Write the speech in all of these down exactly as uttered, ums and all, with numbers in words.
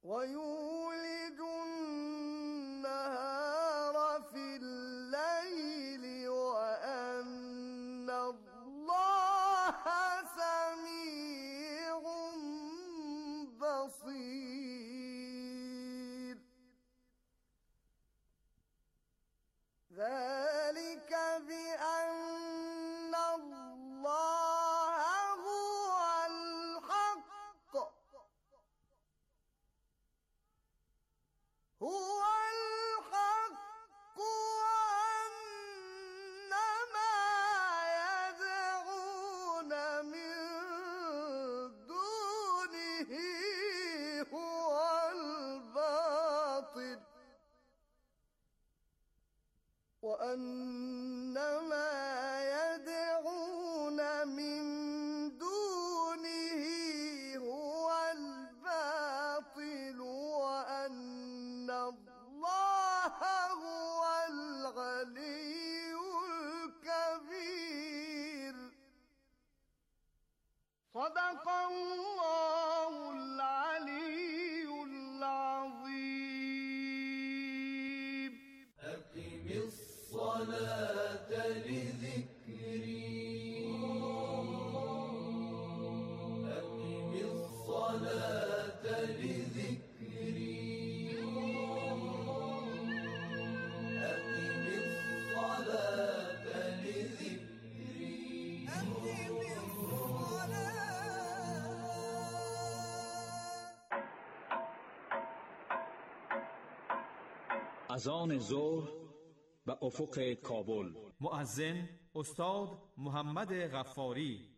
ويولج النهار في الليل وأن الله سميع بصير. ذلك بأن الله هو الحق هو الحق وأن ما يدعون من دونه هو الباطل وأن ما يدعون من دونه هو الباطل وأن الله هو العلي الكبير. صدق الله العلي العظيم. أقم الصلاة لذكري أقم الصلاة لذكري أقم الصلاة لذكري أقم الصلاة. اذان ظهر و افق کابل. مؤذن استاد محمد غفاری.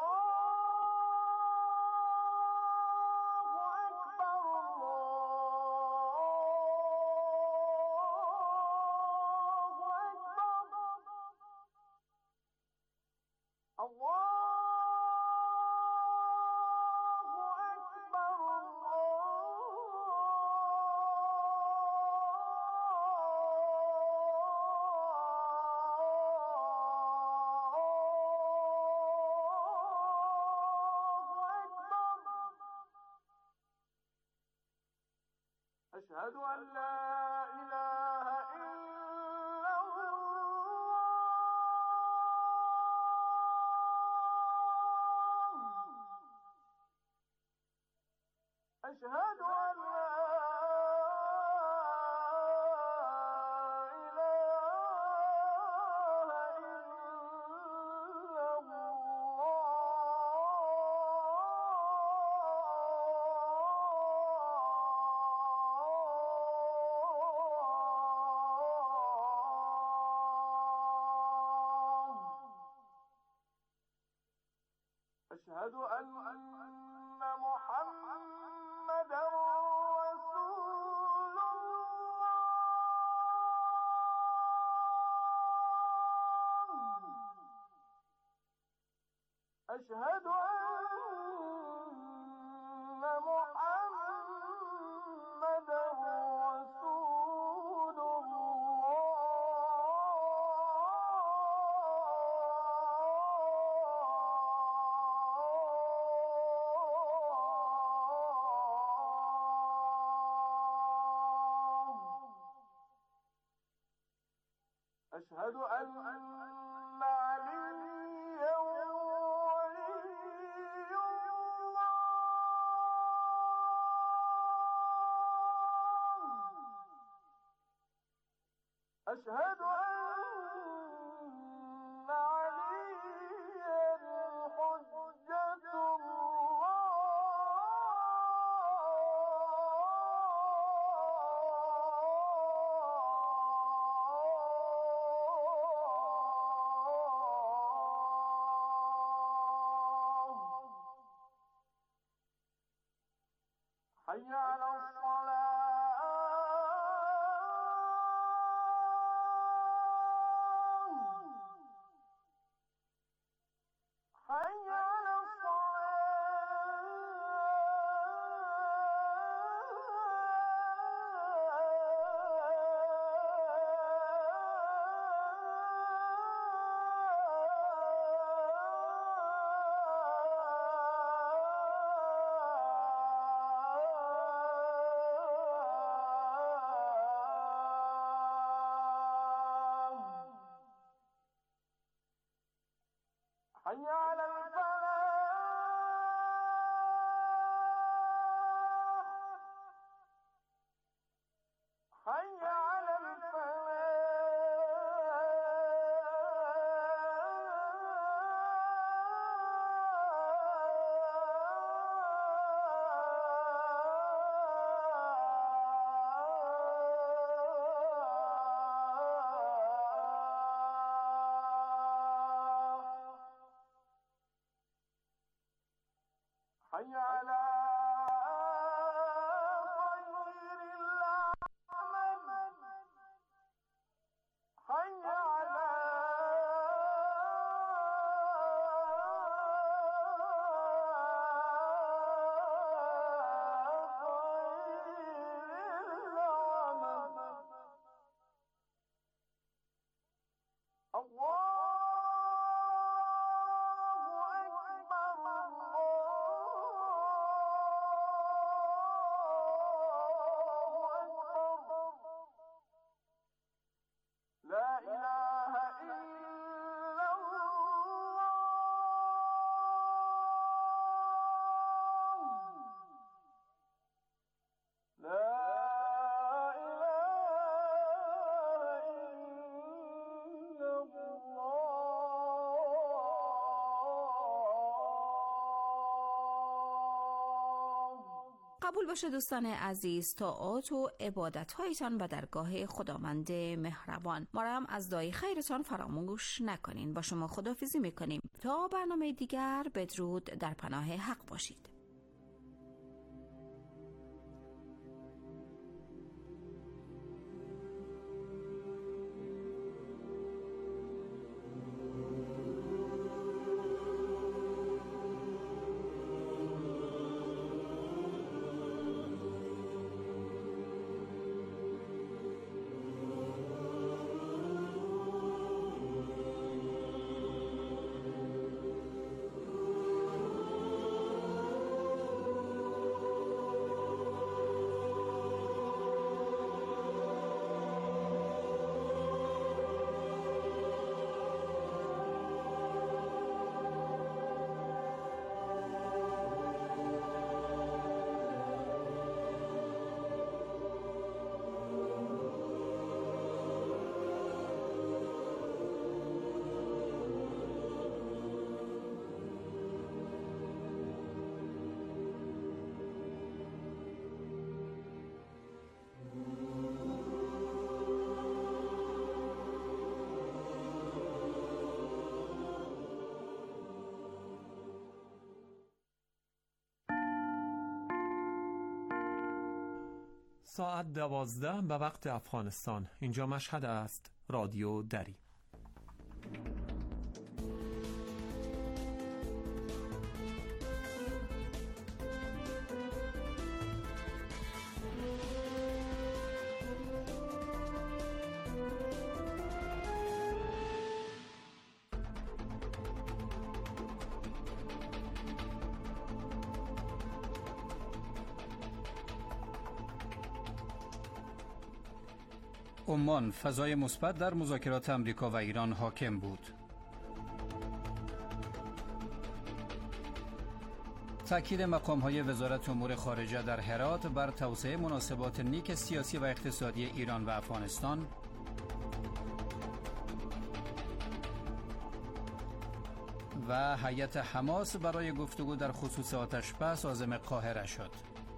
أشهد أن لا إله إلا الله أشهد أن لا أشهد أن محمدًا رسول الله أشهد أن محمدًا رسول أشهد أن عليا ولي الله أشهد أن عليا حجة الله حي على الصلاة حي على الصلاة حي على غير العمل حي على قبول باشه دوستان عزیز، طاعات و عبادت‌هایتان به درگاه خداوند مهربان. ما را هم از دعای خیرتان فراموش نکنین. با شما خداحافظی میکنیم تا برنامه دیگر. بدرود، در پناه حق باشید. ساعت دوازده به وقت افغانستان. اینجا مشهد است. رادیو دری. عمان، فضای مثبت در مذاکرات آمریکا و ایران حاکم بود. تأکید مقام‌های وزارت امور خارجه در هرات بر توسعه مناسبات نیک سیاسی و اقتصادی ایران و افغانستان. و هیئت حماس برای گفتگو در خصوص آتش‌بس عازم قاهره شد.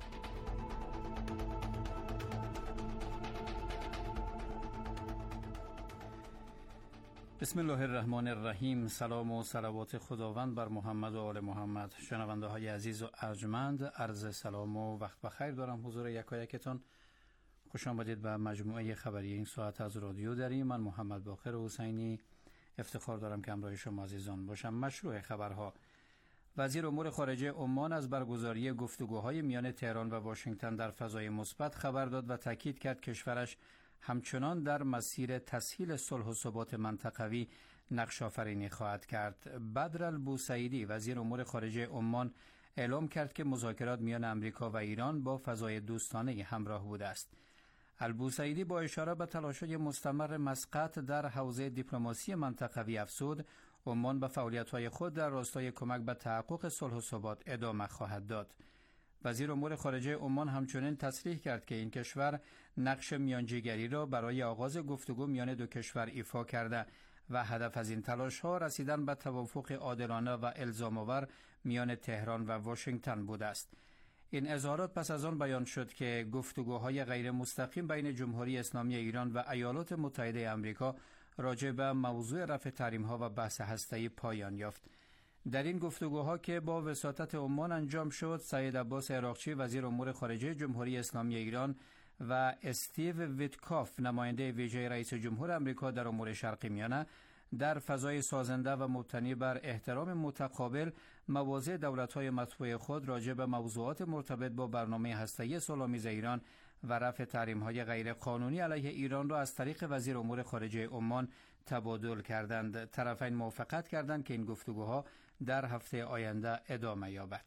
بسم الله الرحمن الرحیم. سلام و صلوات خداوند بر محمد و آل محمد. شنونده های عزیز و ارجمند، عرض سلام و وقت بخیر دارم حضور یکایکتان. خوش آمدید به مجموعه خبری این ساعت از رادیو دری. من محمد باقر حسینی افتخار دارم که همراه شما عزیزان باشم. مشروع خبرها: وزیر امور خارجه عمان از برگزاری گفتگوهای میان تهران و واشنگتن در فضای مثبت خبر داد و تاکید کرد کشورش همچنان در مسیر تسهیل صلح و ثبات منطقوی نقش آفرینی خواهد کرد. بدر البوسعیدی وزیر امور خارجه عمان اعلام کرد که مذاکرات میان امریکا و ایران با فضای دوستانه همراه بوده است. البوسعیدی با اشاره به تلاش‌های مستمر مسقط در حوزه دیپلماسی منطقوی افزود عمان به فعالیت‌های خود در راستای کمک به تحقق صلح و ثبات ادامه خواهد داد. وزیر امور خارجه عمان همچنین تصریح کرد که این کشور نقش میانجیگری را برای آغاز گفتگو میان دو کشور ایفا کرده و هدف از این تلاش‌ها رسیدن به توافق عادلانه و الزام‌آور میان تهران و واشنگتن بوده است. این اظهارات پس از آن بیان شد که گفتگوهای غیر مستقیم بین جمهوری اسلامی ایران و ایالات متحده آمریکا راجع به موضوع رفع تحریم‌ها و بحث هسته‌ای پایان یافت. در این گفتگوها که با وساطت عمان انجام شد، سعید عباس عراقچی وزیر امور خارجه جمهوری اسلامی ایران و استیو ویتکاف نماینده ویژه رئیس جمهور آمریکا در امور شرق میانه در فضای سازنده و مبتنی بر احترام متقابل مواضع دولت‌های مطبوع خود راجع به موضوعات مرتبط با برنامه هسته‌ای صلح‌آمیز ایران و رفع تحریم‌های غیرقانونی علیه ایران را از طریق وزیر امور خارجه عمان تبادل کردند. طرفین موافقت کردند که این گفتگوها در هفته آینده ادامه یابد.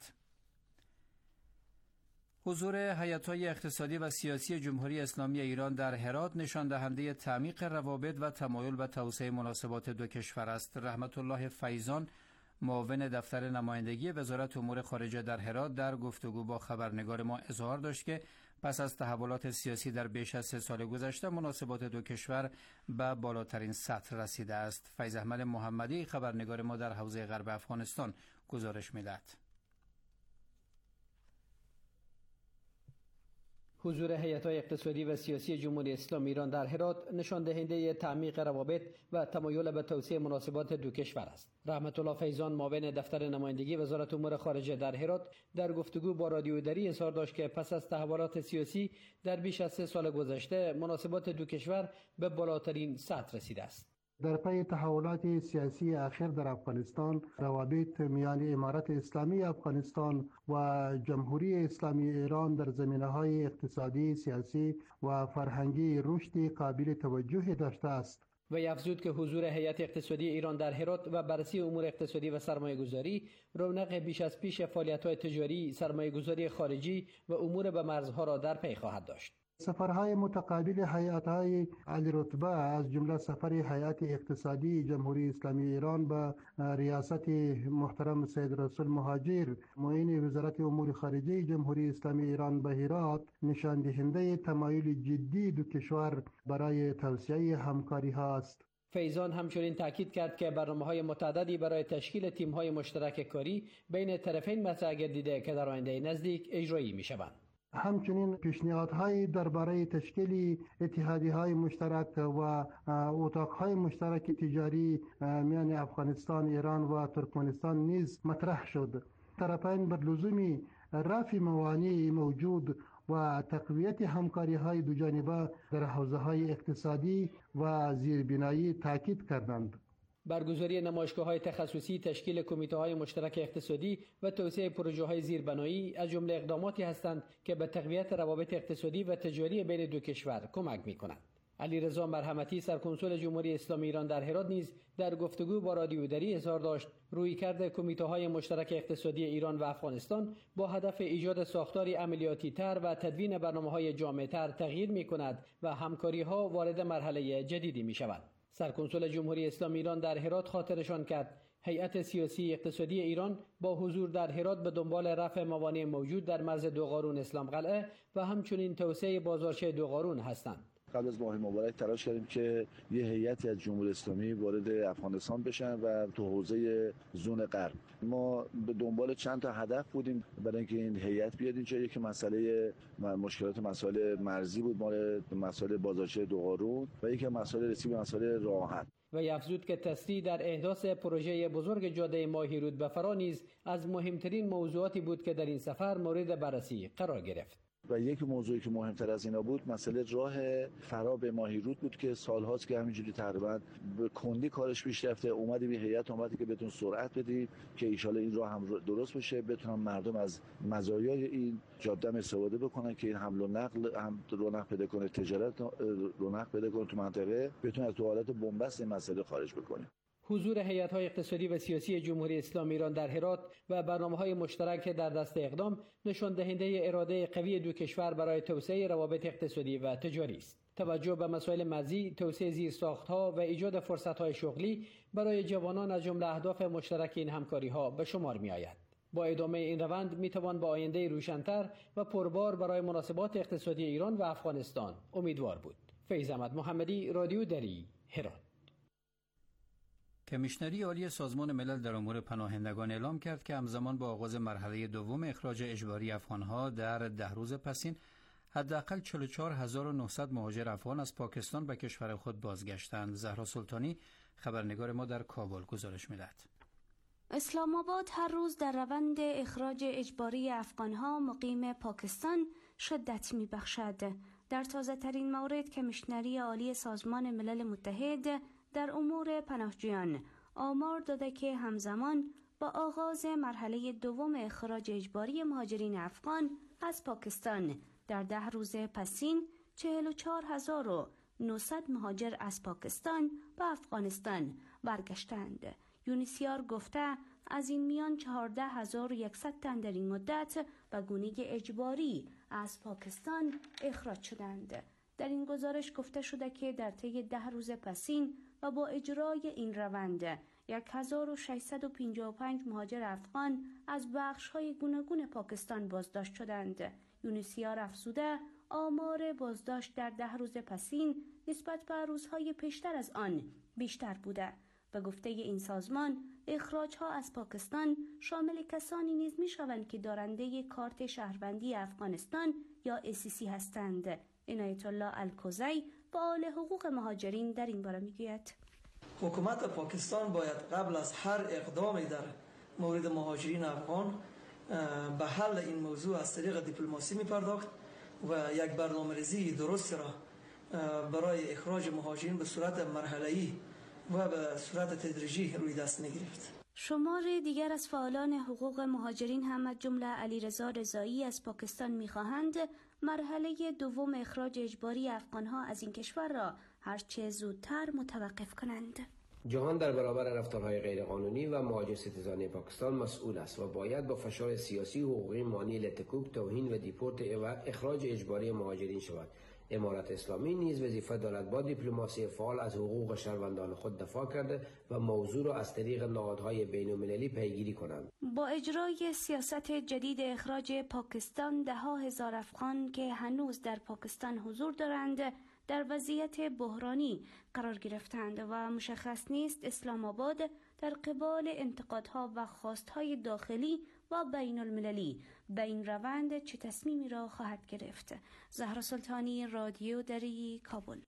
حضور هیئت‌های اقتصادی و سیاسی جمهوری اسلامی ایران در هرات نشان دهنده تعمیق روابط و تمایل به توسعه مناسبات دو کشور است. رحمت الله فیضان، معاون دفتر نمایندگی وزارت امور خارجه در هرات، در گفتگو با خبرنگار ما اظهار داشت که پس از تحولات سیاسی در بیش از سه سال گذشته مناسبات دو کشور به بالاترین سطح رسیده است. فیض احمد محمدی، خبرنگار ما در حوزه غرب افغانستان، گزارش می‌دهد. حضور هیئت‌های اقتصادی و سیاسی جمهوری اسلامی ایران در هرات نشان دهنده تعمیق روابط و تمایل به توسعه مناسبات دو کشور است. رحمت الله فیضان، معاون دفتر نمایندگی وزارت امور خارجه در هرات، در گفتگو با رادیو دری اظهار داشت که پس از تحولات سیاسی در بیش از سه سال گذشته مناسبات دو کشور به بالاترین سطح رسیده است. در پی تحولات سیاسی اخیر در افغانستان، روابط میان امارت اسلامی افغانستان و جمهوری اسلامی ایران در زمینه‌های اقتصادی، سیاسی و فرهنگی رشد قابل توجه داشته است. و افزود که حضور هیئت اقتصادی ایران در هرات و بررسی امور اقتصادی و سرمایه‌گذاری رونق بیش از پیش فعالیت‌های تجاری، سرمایه‌گذاری خارجی و امور به مرزها را در پی خواهد داشت. سفرهای متقابل هیئت‌های عالی رتبه از جمله سفر هیئت اقتصادی جمهوری اسلامی ایران به ریاست محترم سید رسول مهاجر، معین وزارت امور خارجه جمهوری اسلامی ایران به هرات، نشان دهنده تمایل جدی دو کشور برای توسعه همکاری ها است. فیضان همچنین تاکید کرد که برنامه‌های متعددی برای تشکیل تیم‌های مشترک کاری بین طرفین مطرح گردیده که در آینده نزدیک اجرایی می‌شوند. همچنین پیشنهادهای درباره تشکیل اتحادیه‌های مشترک و اتاقهای مشترک تجاری میان افغانستان، ایران و ترکمنستان نیز مطرح شد. طرفین بر لزوم رفع موانع موجود و تقویت همکاری‌های دوجانبه در حوزه‌های اقتصادی و زیربنایی تاکید کردند. برگزاری نمایشگاه‌های تخصصی، تشکیل کمیته‌های مشترک اقتصادی و توسعه پروژه‌های زیربنایی از جمله اقداماتی هستند که به تقویت روابط اقتصادی و تجاری بین دو کشور کمک می‌کنند. علیرضا مرحمتی، سرکنسول جمهوری اسلامی ایران در هرات، نیز در گفتگو با رادیو دری اظهار داشت رویکرد کمیته‌های مشترک اقتصادی ایران و افغانستان با هدف ایجاد ساختاری عملیاتی تر و تدوین برنامه‌های جامع‌تر تغییر می‌کند و همکاری‌ها وارد مرحله جدیدی می‌شوند. سرکنسول جمهوری اسلامی ایران در هرات خاطرشان کرد هیئت سیاسی اقتصادی ایران با حضور در هرات به دنبال رفع موانع موجود در مرز دوقارون اسلام قلعه و همچنین توسعه بازارچه دوقارون هستند. قبل از ماه مبارک تلاش کردیم که یه هیئتی از جمهوری اسلامی وارد افغانستان بشن و تو حوزه زون غرب. ما به دنبال چند تا هدف بودیم برای اینکه این هیئت بیاد اینجا. یکی مسئله مشکلات مسائل مرزی بود، مال مسائل بازارچه دوقارون، و یکی مسائل رسیدگی به مسائل راه آهن. و افزود که تسریع در احداث پروژه بزرگ جاده ماهیرود به فرا نیز از مهمترین موضوعاتی بود که در این سفر مورد بررسی قرار گرفت. و یک موضوعی که مهمتر از اینا بود مسئله راه فرا به ماهیرود بود که سالهاست که همینجوری تقریبا به کندی کارش پیش رفته. اومدیم این هیئت اومدی که بتون سرعت بدیم که ان شاءالله این راه هم درست بشه، بتونن مردم از مزایای این جاده استفاده بکنن که این حمل و نقل هم رونق پیدا کنه، تجارت رونق پیدا کنه تو منطقه، بتون از تو حالت بنبست این مسئله خارج بکنیم. حضور هیئت‌های اقتصادی و سیاسی جمهوری اسلامی ایران در هرات و برنامه‌های مشترک در دست اقدام نشان دهنده اراده قوی دو کشور برای توسعه روابط اقتصادی و تجاری است. توجه به مسائل مرزی، توسعه زیرساخت‌ها و ایجاد فرصت‌های شغلی برای جوانان از جمله اهداف مشترک این همکاری‌ها به شمار می‌آید. با ادامه این روند می‌توان به آینده روشن‌تر و پربار برای مناسبات اقتصادی ایران و افغانستان امیدوار بود. فیض احمد محمدی، رادیو دری، هرات. کمیشنری عالی سازمان ملل در امور پناهندگان اعلام کرد که همزمان با آغاز مرحله دوم اخراج اجباری افغان‌ها در ده روز پسین، حداقل چهل و چهار هزار و نهصد مهاجر افغان از پاکستان به کشور خود بازگشتند. زهرا سلطانی، خبرنگار ما در کابل، گزارش می‌دهد. اسلام آباد هر روز در روند اخراج اجباری افغانها مقیم پاکستان شدت می بخشد. در تازه ترین مورد کمیشنری عالی سازمان ملل متحد در امور پناهجویان آمار داده که همزمان با آغاز مرحله دوم اخراج اجباری مهاجرین افغان از پاکستان در ده روز پسین چهل و چهار هزار و نهصد مهاجر از پاکستان به افغانستان برگشتند. یونیسیار گفته از این میان چهارده هزار و صد تن در این مدت به گونه اجباری از پاکستان اخراج شدند. در این گزارش گفته شده که در طی ده روز پسین و با اجرای این روند هزار و ششصد و پنجاه و پنج مهاجر افغان از بخش‌های گوناگون پاکستان بازداشت شدند. یونیسیار افزوده آمار بازداشت در ده روز پسین نسبت به روزهای پیشتر از آن بیشتر بوده. به گفته این سازمان اخراج‌ها از پاکستان شامل کسانی نیز می‌شوند که دارنده کارت شهروندی افغانستان یا ای سی سی هستند. عنایت الله الکوزی فعال حقوق مهاجرین در این باره میگوید حکومت پاکستان باید قبل از هر اقدامی در مورد مهاجرین افغان به حل این موضوع از طریق دیپلماسی می‌پرداخت و یک برنامه‌ریزی درست را برای اخراج مهاجرین به صورت مرحله‌ای و به صورت تدریجی روی دست می‌گرفت. شمار دیگر از فعالان حقوق مهاجرین هم از جمله علیرضا رضایی از پاکستان می‌خواهند مرحله دوم اخراج اجباری افغان‌ها از این کشور را هرچه زودتر متوقف کنند. جهان در برابر رفتارهای غیرقانونی و مهاجر ستیزانه پاکستان مسئول است و باید با فشار سیاسی و حقوقی مانع لطکوب، توهین و دیپورت و اخراج اجباری مهاجرین شود. امارت اسلامی نیز وظیفه دارد با دیپلماسی فعال از حقوق شهروندان خود دفاع کرده و موضوع را از طریق نهادهای بین‌المللی پیگیری کنند. با اجرای سیاست جدید اخراج پاکستان، ده ها هزار افغان که هنوز در پاکستان حضور دارند در وضعیت بحرانی قرار گرفتند و مشخص نیست اسلام آباد در قبال انتقادها و خواستهای داخلی و بین المللی به این روند چه تصمیمی را خواهد گرفت. زهرا سلطانی، رادیو دری، کابل.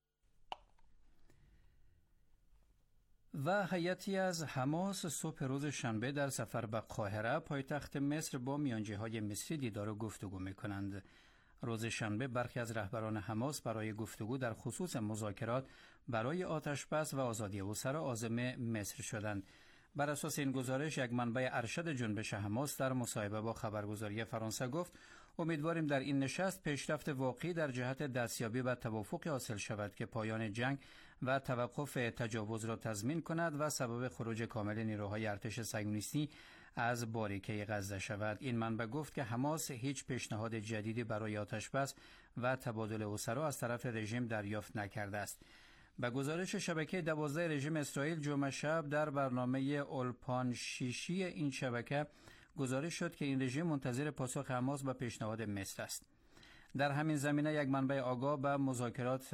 و هیئتی از حماس صبح روز شنبه در سفر به قاهره پایتخت مصر با میانجی‌های مصری دیدار و گفتگو می‌کنند. روز شنبه برخی از رهبران حماس برای گفتگو در خصوص مذاکرات برای آتشبس و آزادی اسرا عازم مصر شدند. بر اساس این گزارش یک منبع ارشد جنبش حماس در مصاحبه با خبرگزاری فرانسه گفت امیدواریم در این نشست پیشرفت واقعی در جهت دستیابی به توافق حاصل شود که پایان جنگ و توقف تجاوز را تضمین کند و سبب خروج کامل نیروهای ارتش صهیونیستی از باریکه غزه شود. این منبع گفت که حماس هیچ پیشنهاد جدیدی برای آتشبس و تبادل اسرا از طرف رژیم دریافت نکرده است. به گزارش شبکه دوازده رژیم اسرائیل جمعه شب در برنامه اولپان شیشی این شبکه گزارش شد که این رژیم منتظر پاسخ حماس به پیشنهاد مصر است. در همین زمینه یک منبع آگاه به مذاکرات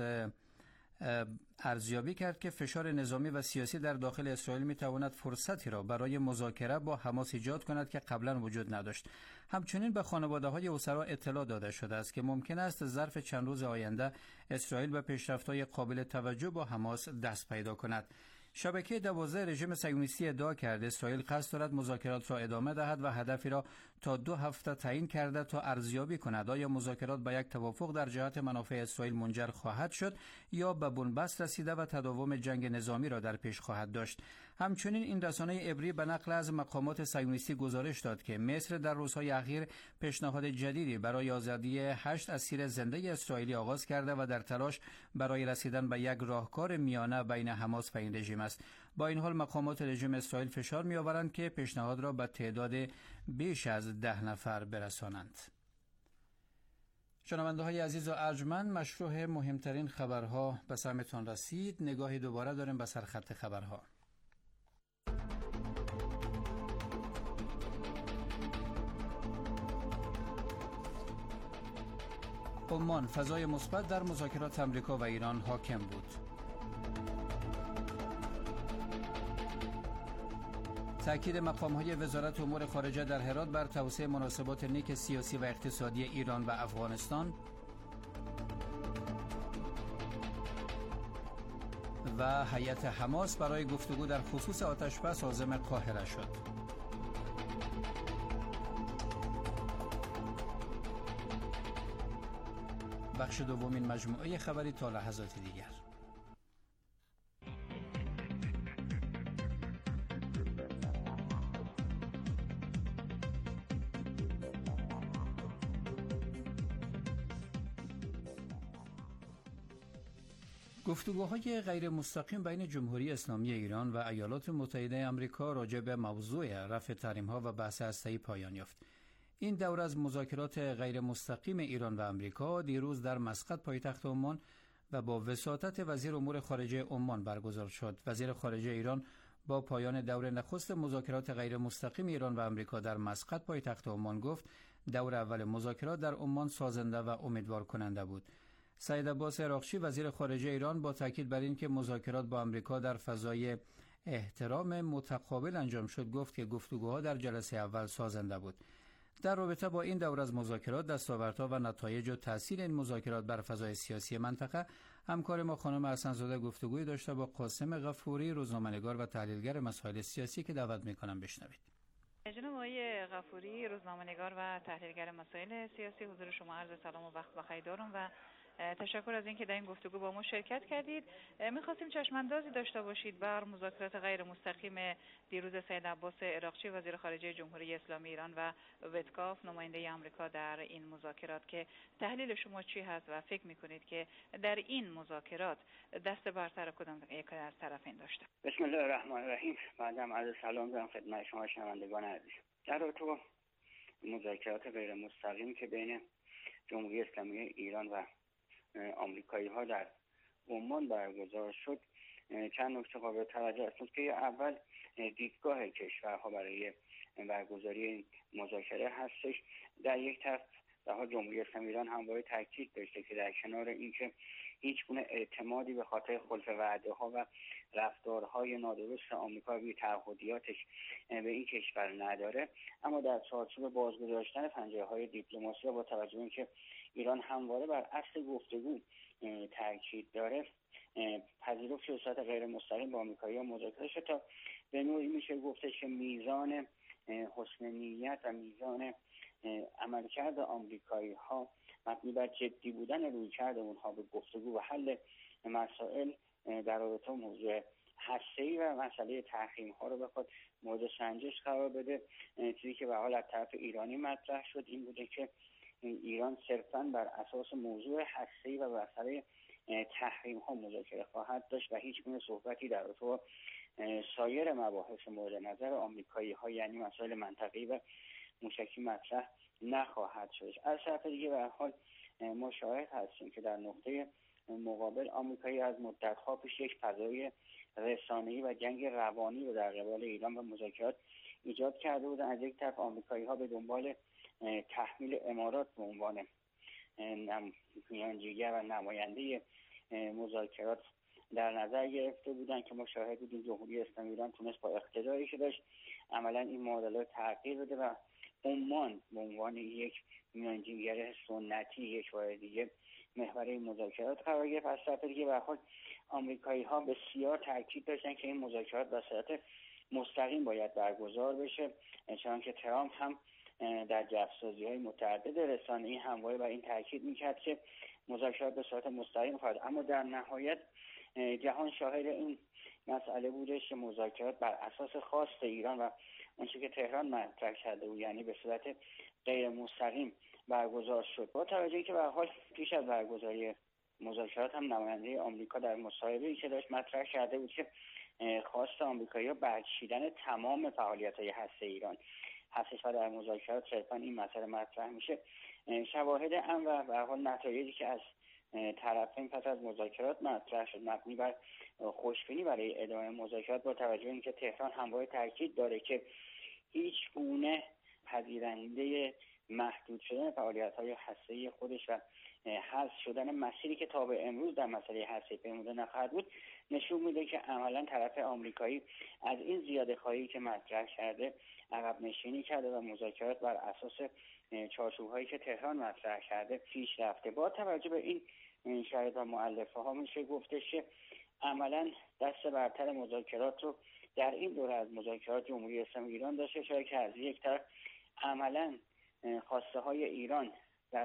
ارزیابی کرد که فشار نظامی و سیاسی در داخل اسرائیل می تواند فرصتی را برای مذاکره با حماس ایجاد کند که قبلا وجود نداشت. همچنین به خانواده‌های اسرا اطلاع داده شده است که ممکن است ظرف چند روز آینده اسرائیل به پیشرفت‌های قابل توجه با حماس دست پیدا کند. شبکه دوازده رژیم صهیونیستی ادعا کرده اسرائیل قصد دارد مذاکرات را ادامه دهد و هدفی را تا دو هفته تعیین کرده تا ارزیابی کند آیا مذاکرات به یک توافق در جهت منافع اسرائیل منجر خواهد شد یا به بنبست رسیده و تداوم جنگ نظامی را در پیش خواهد داشت. همچنین این رسانه عبری به نقل از مقامات صهیونیستی گزارش داد که مصر در روزهای اخیر پیشنهاد جدیدی برای آزادی هشت اسیر زنده اسرائیلی آغاز کرده و در تلاش برای رسیدن به یک راهکار میانه بین حماس و این رژیم است. با این حال مقامات رژیم اسرائیل فشار می‌آورند که پیشنهاد را به تعداد بیش از ده نفر برسانند. شنونده‌های عزیز و ارجمند، مشروع مهمترین خبرها به سمعتان رسید. نگاهی دوباره داریم به سرخط خبرها. عمان: فضای مثبت در مذاکرات آمریکا و ایران حاکم بود. تأکید مقام‌های وزارت امور خارجه در هرات بر توسعه مناسبات نیک سیاسی و اقتصادی ایران و افغانستان. و هیئت حماس برای گفتگو در خصوص آتشبس عازم قاهره شد. بخش دومین مجموعه خبری تا لحظات دیگر. گفتگوهای غیر مستقیم بین جمهوری اسلامی ایران و ایالات متحده آمریکا راجع به موضوع رفع تحریم‌ها و بحث هسته‌ای پایان یافت. این دور از مذاکرات غیر مستقیم ایران و آمریکا دیروز در مسقط پایتخت عمان و با وساطت وزیر امور خارجه عمان برگزار شد. وزیر خارجه ایران با پایان دور نخست مذاکرات غیر مستقیم ایران و آمریکا در مسقط پایتخت عمان گفت دور اول مذاکرات در عمان سازنده و امیدوار کننده بود. سعید عباس عراقچی وزیر خارجه ایران با تاکید بر این که مذاکرات با آمریکا در فضای احترام متقابل انجام شد گفت که گفتگوها در جلسه اول سازنده بود. در رابطه با این دور از مذاکرات، دستاوردها و نتایج و تاثیر این مذاکرات بر فضای سیاسی منطقه، همکار ما خانم حسن‌زاده گفتگوی داشته با قاسم غفوری، روزنامه‌نگار و تحلیلگر مسائل سیاسی که دعوت می‌کنم بشنوید. جناب آقای غفوری، روزنامه‌نگار و تحلیلگر مسائل سیاسی، حضور شما عرض سلام و وقت بخیر دارم و تشکر از اینکه در این گفتگو با ما شرکت کردید. می‌خواستیم چشم‌اندازی داشته باشید بر مذاکرات غیر مستقیم دیروز سعید عباس عراقچی وزیر خارجه جمهوری اسلامی ایران و ویتکاف نماینده آمریکا در این مذاکرات، که تحلیل شما چی هست و فکر می‌کنید که در این مذاکرات دست برتر کدام یک از طرفین داشته؟ بسم الله الرحمن الرحیم. بعدم عرض سلام دارم خدمت شما شنوندگان عزیز. در رابطه مذاکرات غیر مستقیم که بین جمهوری اسلامی ایران و آمریکایی ها در عمان برگزار شد، چند نکته قابل توجه است که اول دیدگاه کشورها برای برگزاری این مذاکره هستش. در یک طرف در جمهوری اسلامی ایران همواره تاکید داشته که در کنار اینکه هیچ گونه اعتمادی به خاطر خلف وعده ها و رفتارهای نادرست آمریکا و تعهداتش به این کشور نداره، اما در چارچوب بازگذاشتن پنجره های دیپلماسی و با توجه به اینکه ایران همواره بر اصل گفتگو تاکید داره، پذیرفت به صورت غیر مستقیم با آمریکایی‌ها مذاکره شد تا به نوعی میشه گفتش که میزان حسن نیت و میزان عملکرد آمریکایی‌ها مبنی بر جدی بودن رویکرد اونها به گفتگو و حل مسائل در رابطه با موضوع هسته‌ای و مسئله تحریم‌ها رو بخواد مورد سنجش قرار بده. چیزی که به حال از طرف ایرانی مطرح شد این بوده که ایران صرفاً بر اساس موضوع هسته‌ای و مسئله تحریم‌ها مذاکره خواهد داشت و هیچ گونه صحبتی در رابطه با سایر مباحث مورد نظر آمریکایی‌ها یعنی مسائل منطقه‌ای و موشکی مطرح نخواهد شد. از طرف دیگه به هر حال ما شاهد هستیم که در نقطه مقابل آمریکایی از مدت‌ها پیش یک فضای رسانه‌ای و جنگ روانی رو در قبال ایران و مذاکرات ایجاد کرده بودند. از یک طرف آمریکایی‌ها به دنبال تحمیل امارات به عنوان میانجیگر و نماینده مذاکرات در نظر گرفته بودن که ما شاهد بودیم جمهوری اسلامی ایران تونست با اقتداری که داشت عملا این معادله تغییر بده و عمان به عنوان یک میانجیگر سنتی یک بار دیگه محور این مذاکرات قرار گرفت. از طرف دیگه به هر حال آمریکایی‌ها بسیار تاکید داشتن که این مذاکرات به صورت مستقیم باید برگزار بشه، چنانکه ترامپ هم در جفسازی‌های متعدد رسانه‌ای همواره بر این تاکید می‌کرد که مذاکرات به صورت مستقیم خواهد. اما در نهایت جهان شاهد این مسئله بودش که مذاکرات بر اساس خواست ایران و اونچه که تهران مطرح کرده بود یعنی به صورت غیر مستقیم برگزار شد. با توجه که به هر حال پیش از برگزاری مذاکرات هم نماینده آمریکا در مصاحبه‌ای که داشت مطرح کرده بود که خواست آمریکایی‌ها برچیدن تمام فعالیت‌های هسته ایران هستش و در مذاکرات صرفاً این مسئله مطرح میشه. شواهد ام و به هر حال نتایجی که از طرفین پس از مذاکرات مطرح شد مبنی بر خوشبینی برای ادامه مذاکرات با توجه به اینکه تهران همواره تاکید داره که هیچ گونه پذیرنده محدود شدن فعالیت‌های هسته‌ای خودش و حذف شدن مسیری که تا به امروز در مسئله هسته‌ای پیموده نخواهد بود نشون میده که عملاً طرف آمریکایی از این زیاده‌خواهی که مطرح کرده عقب نشینی کرده و مذاکرات بر اساس چارچوب‌هایی که تهران مطرح کرده پیش رفته. با توجه به این شاهد و مؤلفه ها میشه گفتش که عملاً دست برتر مذاکرات رو در این دوره از مذاکرات جمهوری اسلامی ایران داشته، چرا که از یک طرف عملاً خواسته های ایران در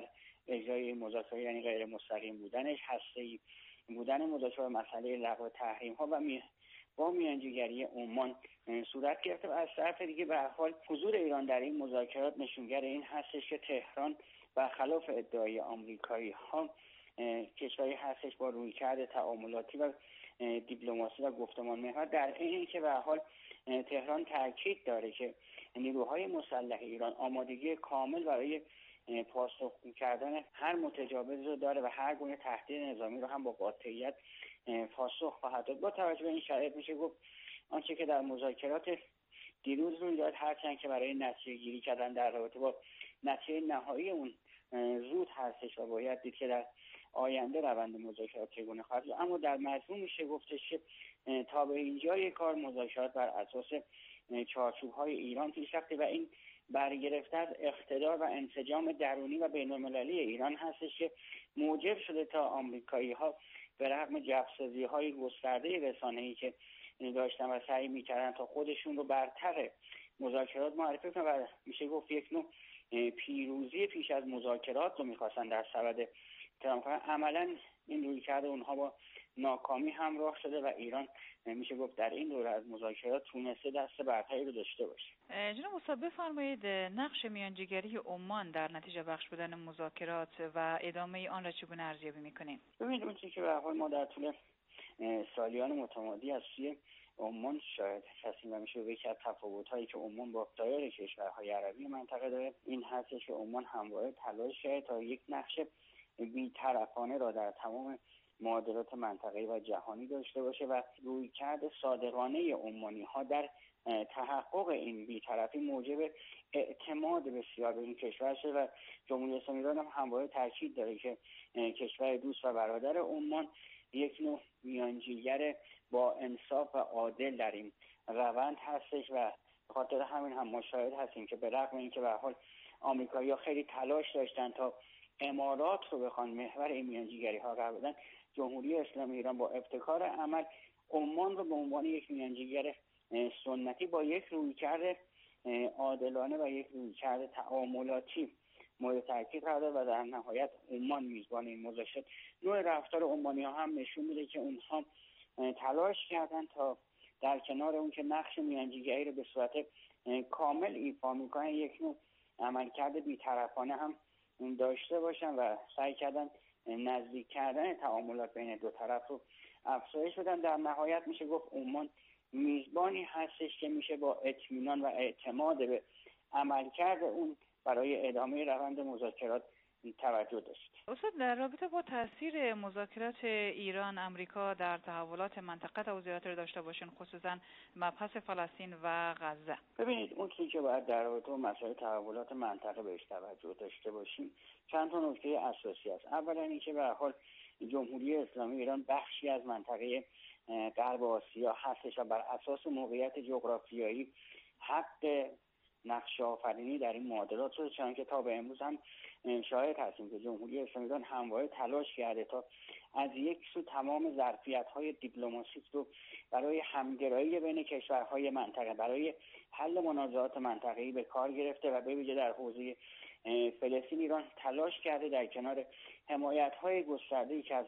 اجرای این مذاکره، یعنی غیر مستقیم بودنش، هسته‌ای بودن مذاکره، مسئله لغو تحریم ها و می با میانجیگری عمان صورت گرفته و از طرف دیگه به هر حال حضور ایران در این مذاکرات نشونگر این هستش که تهران برخلاف ادعای آمریکایی ها کشوری هستش با رویکرد تعاملاتی و دیپلماسی و گفتمان محور، در این که به هر حال تهران تاکید داره که نیروهای مسلح ایران آمادگی کامل برای پاسخ کردن هر متجاوز رو داره و هر گونه تهدید نظامی رو هم با قاطعیت پاسخ خواهد داد. با توجه به این شرایط میشه گفت آنچه که در مذاکرات دیروز روی داد، هرچند که برای نتیجه گیری کردن در رابطه با نتیجه نهایی اون زود هستش و باید دید که در آینده روند مذاکرات چگونه خواهد بود، اما در مضمون میشه گفتش که تا به اینجای کار مذاکرات بر اساس چارچوب‌های ایران پیش رفته و این برگرفته از اقتدار و انسجام درونی و بین‌المللی ایران هستش که موجب شده تا آمریکایی‌ها به رغم جبرسازی‌های گسترده رسانه‌ای که داشتن و سعی می‌کردن تا خودشون رو برتر مذاکرات معرفی کنن و میشه گفت یک نوع پیروزی پیش از مذاکرات رو می‌خواستن در سبد ترامپ، عملاً این رویکرد اونها با ناکامی همراه شده و ایران میشه گفت در این دوره از مذاکرات تونسته دست برتری رو داشته باشه. جناب استاد بفرمایید نقش میانجیگری عمان در نتیجه بخش بودن مذاکرات و ادامه آن را چگونه ارزیابی می‌کنید؟ ببینید اون چیزی که به هر حال ما در طول سالیان متمادی از سوی عمان شاهد هستیم و میشه یکی از تفاوت‌هایی که عمان با سایر کشورهای عربی منطقه داره این هستش که عمان همواره تلاش کرده تا یک نقش بی‌طرفانه را در تمام معادلات منطقه‌ای و جهانی داشته باشه و رویکرد صادقانه عمانی‌ها در تحقق این بی‌طرفی موجب اعتماد بسیار به این کشور شده و جمهوری اسلامی ایران هم همواره تاکید داره که کشور دوست و برادر عمان یک نوع میانجیگر با انصاف و عادل در این روند هستش و به خاطر همین هم ما شاهد هستیم که به رغم اینکه به هر حال آمریکایی‌ها خیلی تلاش داشتن تا امارات رو بخوان محور این میانجیگری ها قرار بدن، جمهوری اسلامی ایران با ابتکار عمل عمان رو به عنوان یک میانجیگر سنتی با یک رویکرد عادلانه و یک رویکرد تعاملاتی مورد تاکید قرار داد و در نهایت عمان میزبان این مذاکرات. نوع رفتار عمانی‌ها هم نشون میده که اونها تلاش کردن تا در کنار اون که نقش میانجیگری رو به صورت کامل ایفا میکنن یک نوع عملکرد بی‌طرفانه هم داشته باشن و سعی کردن نزدیک کردن تعاملات بین دو طرف رو افزایش بدن. در نهایت میشه گفت عمان میزبانی هستش که میشه با اطمینان و اعتماد به عملکرد اون برای ادامه روند مذاکرات توجه داشت. استاد در رابطه با تاثیر مذاکرات ایران امریکا در تحولات منطقه توضیحات رو داشته باشین، خصوصا مبحث فلسطین و غزه. ببینید اون چیزی که باید در رابطه با مسائل تحولات منطقه بهش توجه داشته باشیم چند تا نکته اساسی است. اولا اینکه به هر حال جمهوری اسلامی ایران بخشی از منطقه غرب آسیا هستش و بر اساس موقعیت جغرافیایی حق نقش آفرینی در این معادلات شده، چنانکه تا به امروز هم شاهد هستیم که جمهوری اسلامی ایران همواره تلاش کرده تا از یک سو تمام ظرفیت‌های دیپلماتیک رو برای همگرایی بین کشورهای منطقه، برای حل منازعات منطقه‌ای به کار گرفته و به ویژه در حوزه فلسطین ایران تلاش کرده در کنار حمایت‌های گسترده‌ای که از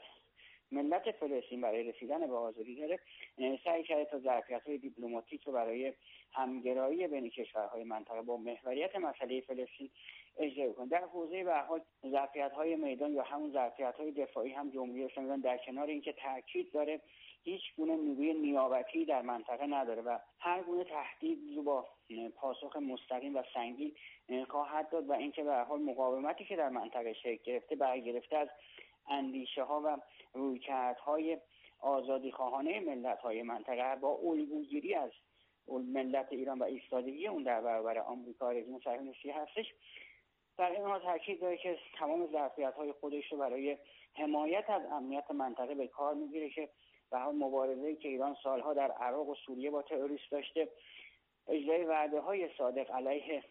ملت فلسطین برای رسیدن به آزادی داره سعی کرده تا ظرفیت‌های دیپلماتیک رو برای همگرایی بین کشورهای منطقه با محوریت مسئله فلسطین اجرا کنه. در حوزه به هر حال ظرفیت‌های میدان یا همون ظرفیت‌های دفاعی هم جمهوری اسلامی در کنار اینکه تاکید داره هیچ گونه نیروی نیابتی در منطقه نداره و هر گونه تهدید رو با پاسخ مستقیم و سنگین خواهد داد و اینکه به هر حال مقاومتی که در منطقه شکل گرفته برگرفته از اندیشه ها و رویکردهای آزادی خواهانه ملت های منطقه با الگوگیری از ملت ایران و ایستادگی اون در برابر آمریکا رژیم صهیونیستی هستش. در این حال تاکید داره که تمام ظرفیت‌های خودش رو برای حمایت از امنیت منطقه به کار میگیره که به هر مبارزه‌ای که ایران سالها در عراق و سوریه با تروریست داشته، اجرای وعده‌های صادق علیه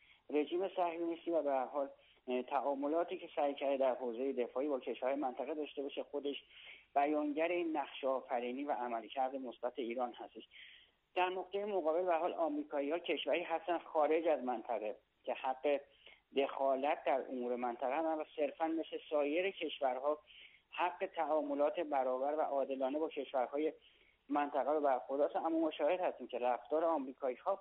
رژیم صهیونیستی و به هر حال تعاملاتی که سعی کرده در حوزه دفاعی با کشورهای منطقه داشته باشه، خودش بیانگر این نقش آفرینی و عملکرد مثبت ایران هستش. در نقطه مقابل به حال آمریکایی‌ها کشوری هستن خارج از منطقه که حق دخالت در امور منطقه و صرفاً مثل سایر کشورها حق تعاملات برابر و عادلانه با کشورهای منطقه رو برخوردار است. اما مشاهد هستیم که رفتار آمریکایی‌ها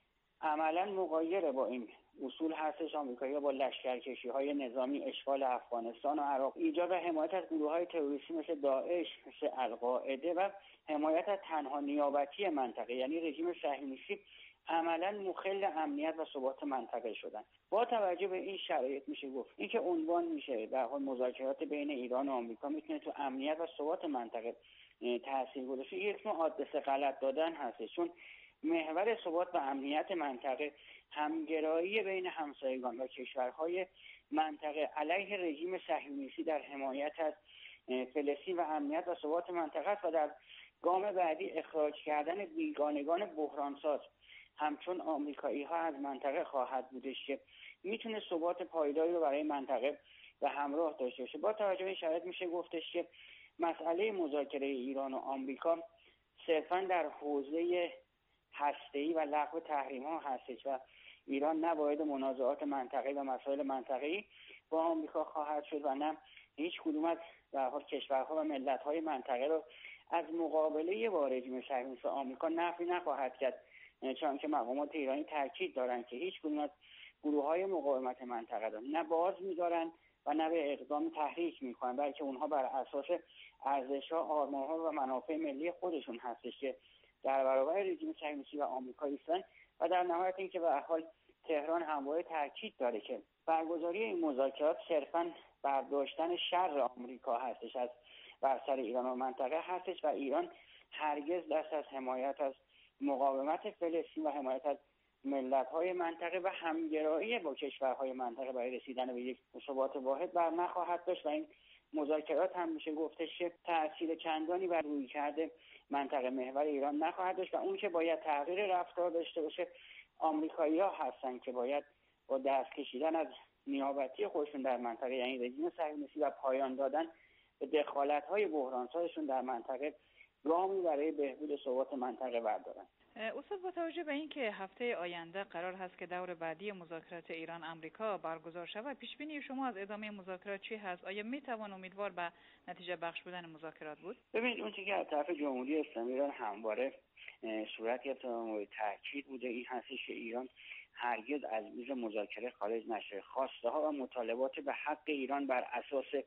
عملاً مغایر با این اصول هستش. آمریکایی‌ها با لشکرکشی‌های نظامی اشغال افغانستان و عراق، ایجاد و حمایت از گروه‌های تروریستی مثل داعش، مثل القاعده و حمایت از تنها نیابتی منطقه یعنی رژیم صهیونیستی عملاً مخل امنیت و ثبات منطقه شدن. با توجه به این شرایط میشه گفت اینکه عنوان میشه در حال مذاکرات بین ایران و آمریکا میتونه تو امنیت و ثبات منطقه تاثیر گذاره، یک نوع آدرس غلط دادن هست، چون محور ثبات و امنیت منطقه همگرایی بین همسایگان و کشورهای منطقه علیه رژیم صهیونیستی در حمایت از فلسطین و امنیت و ثبات منطقه است و در گام بعدی اخراج کردن بیگانگان بحرانساز همچون آمریکایی ها از منطقه خواهد بودش که میتونه ثبات پایداری رو برای منطقه و همراه داشته باشه. با توجه به این شرایط میشه گفتش که مسئله مذاکره ایران و آمریکا صرفاً در حوزه هسته‌ای و لغو تحریم ها هستش و ایران نه وارد منازعات منطقه‌ای و مسائل منطقه‌ای با آمریکا خواهد شد و نه هیچ کدوم از در حال کشورها و ملت‌های منطقه رو از مقابله با رژیم صهیونیست آمریکا نفی نخواهد کرد، چون که مقامات ایرانی تاکید دارند که هیچ کدوم از گروه‌های مقاومت منطقه را نه باز می‌دارند و نه به اقدام تحریک می‌کنند، بلکه اونها بر اساس ارزش‌ها، آرمان‌ها و منافع ملی خودشون هستش که در برابر رژیم صهیونیستی و آمریکا ایستادن. و در نهایت اینکه به هر حال تهران همواره تاکید داره که برگزاری این مذاکرات صرفاً برداشتن شر آمریکا هستش از بر سر ایران و منطقه هستش و ایران هرگز دست از حمایت از مقاومت فلسطین و حمایت از ملت‌های منطقه و همگرایی با کشورهای منطقه برای رسیدن به یک ثبات واحد بر نخواهد داشت و این مذاکرات هم میشه گفتش که تأثیر چندانی بر رویکرد منطقه محور ایران نخواهد داشت و اون که باید تغییر رفتار داشته باشه آمریکایی‌ها هستن که باید با دست کشیدن از نیابتی خودشون در منطقه یعنی رژیم صهیونیستی و پایان دادن به دخالت‌های بحرانسازشون در منطقه گامی برای بهبود ثبات منطقه بردارن. استاد، با توجه به اینکه هفته آینده قرار هست که دور بعدی مذاکرات ایران آمریکا برگزار شود، پیش بینی شما از ادامه مذاکرات چی هست؟ آیا می توان امیدوار به نتیجه بخش بودن مذاکرات بود؟ ببینید اون چیزی که از طرف جمهوری اسلامی ایران همواره صورت گرفته و مورد تاکید بوده این هستش که ایران هرگز از میز مذاکره خارج نشه. خواسته ها و مطالبات به حق ایران بر اساس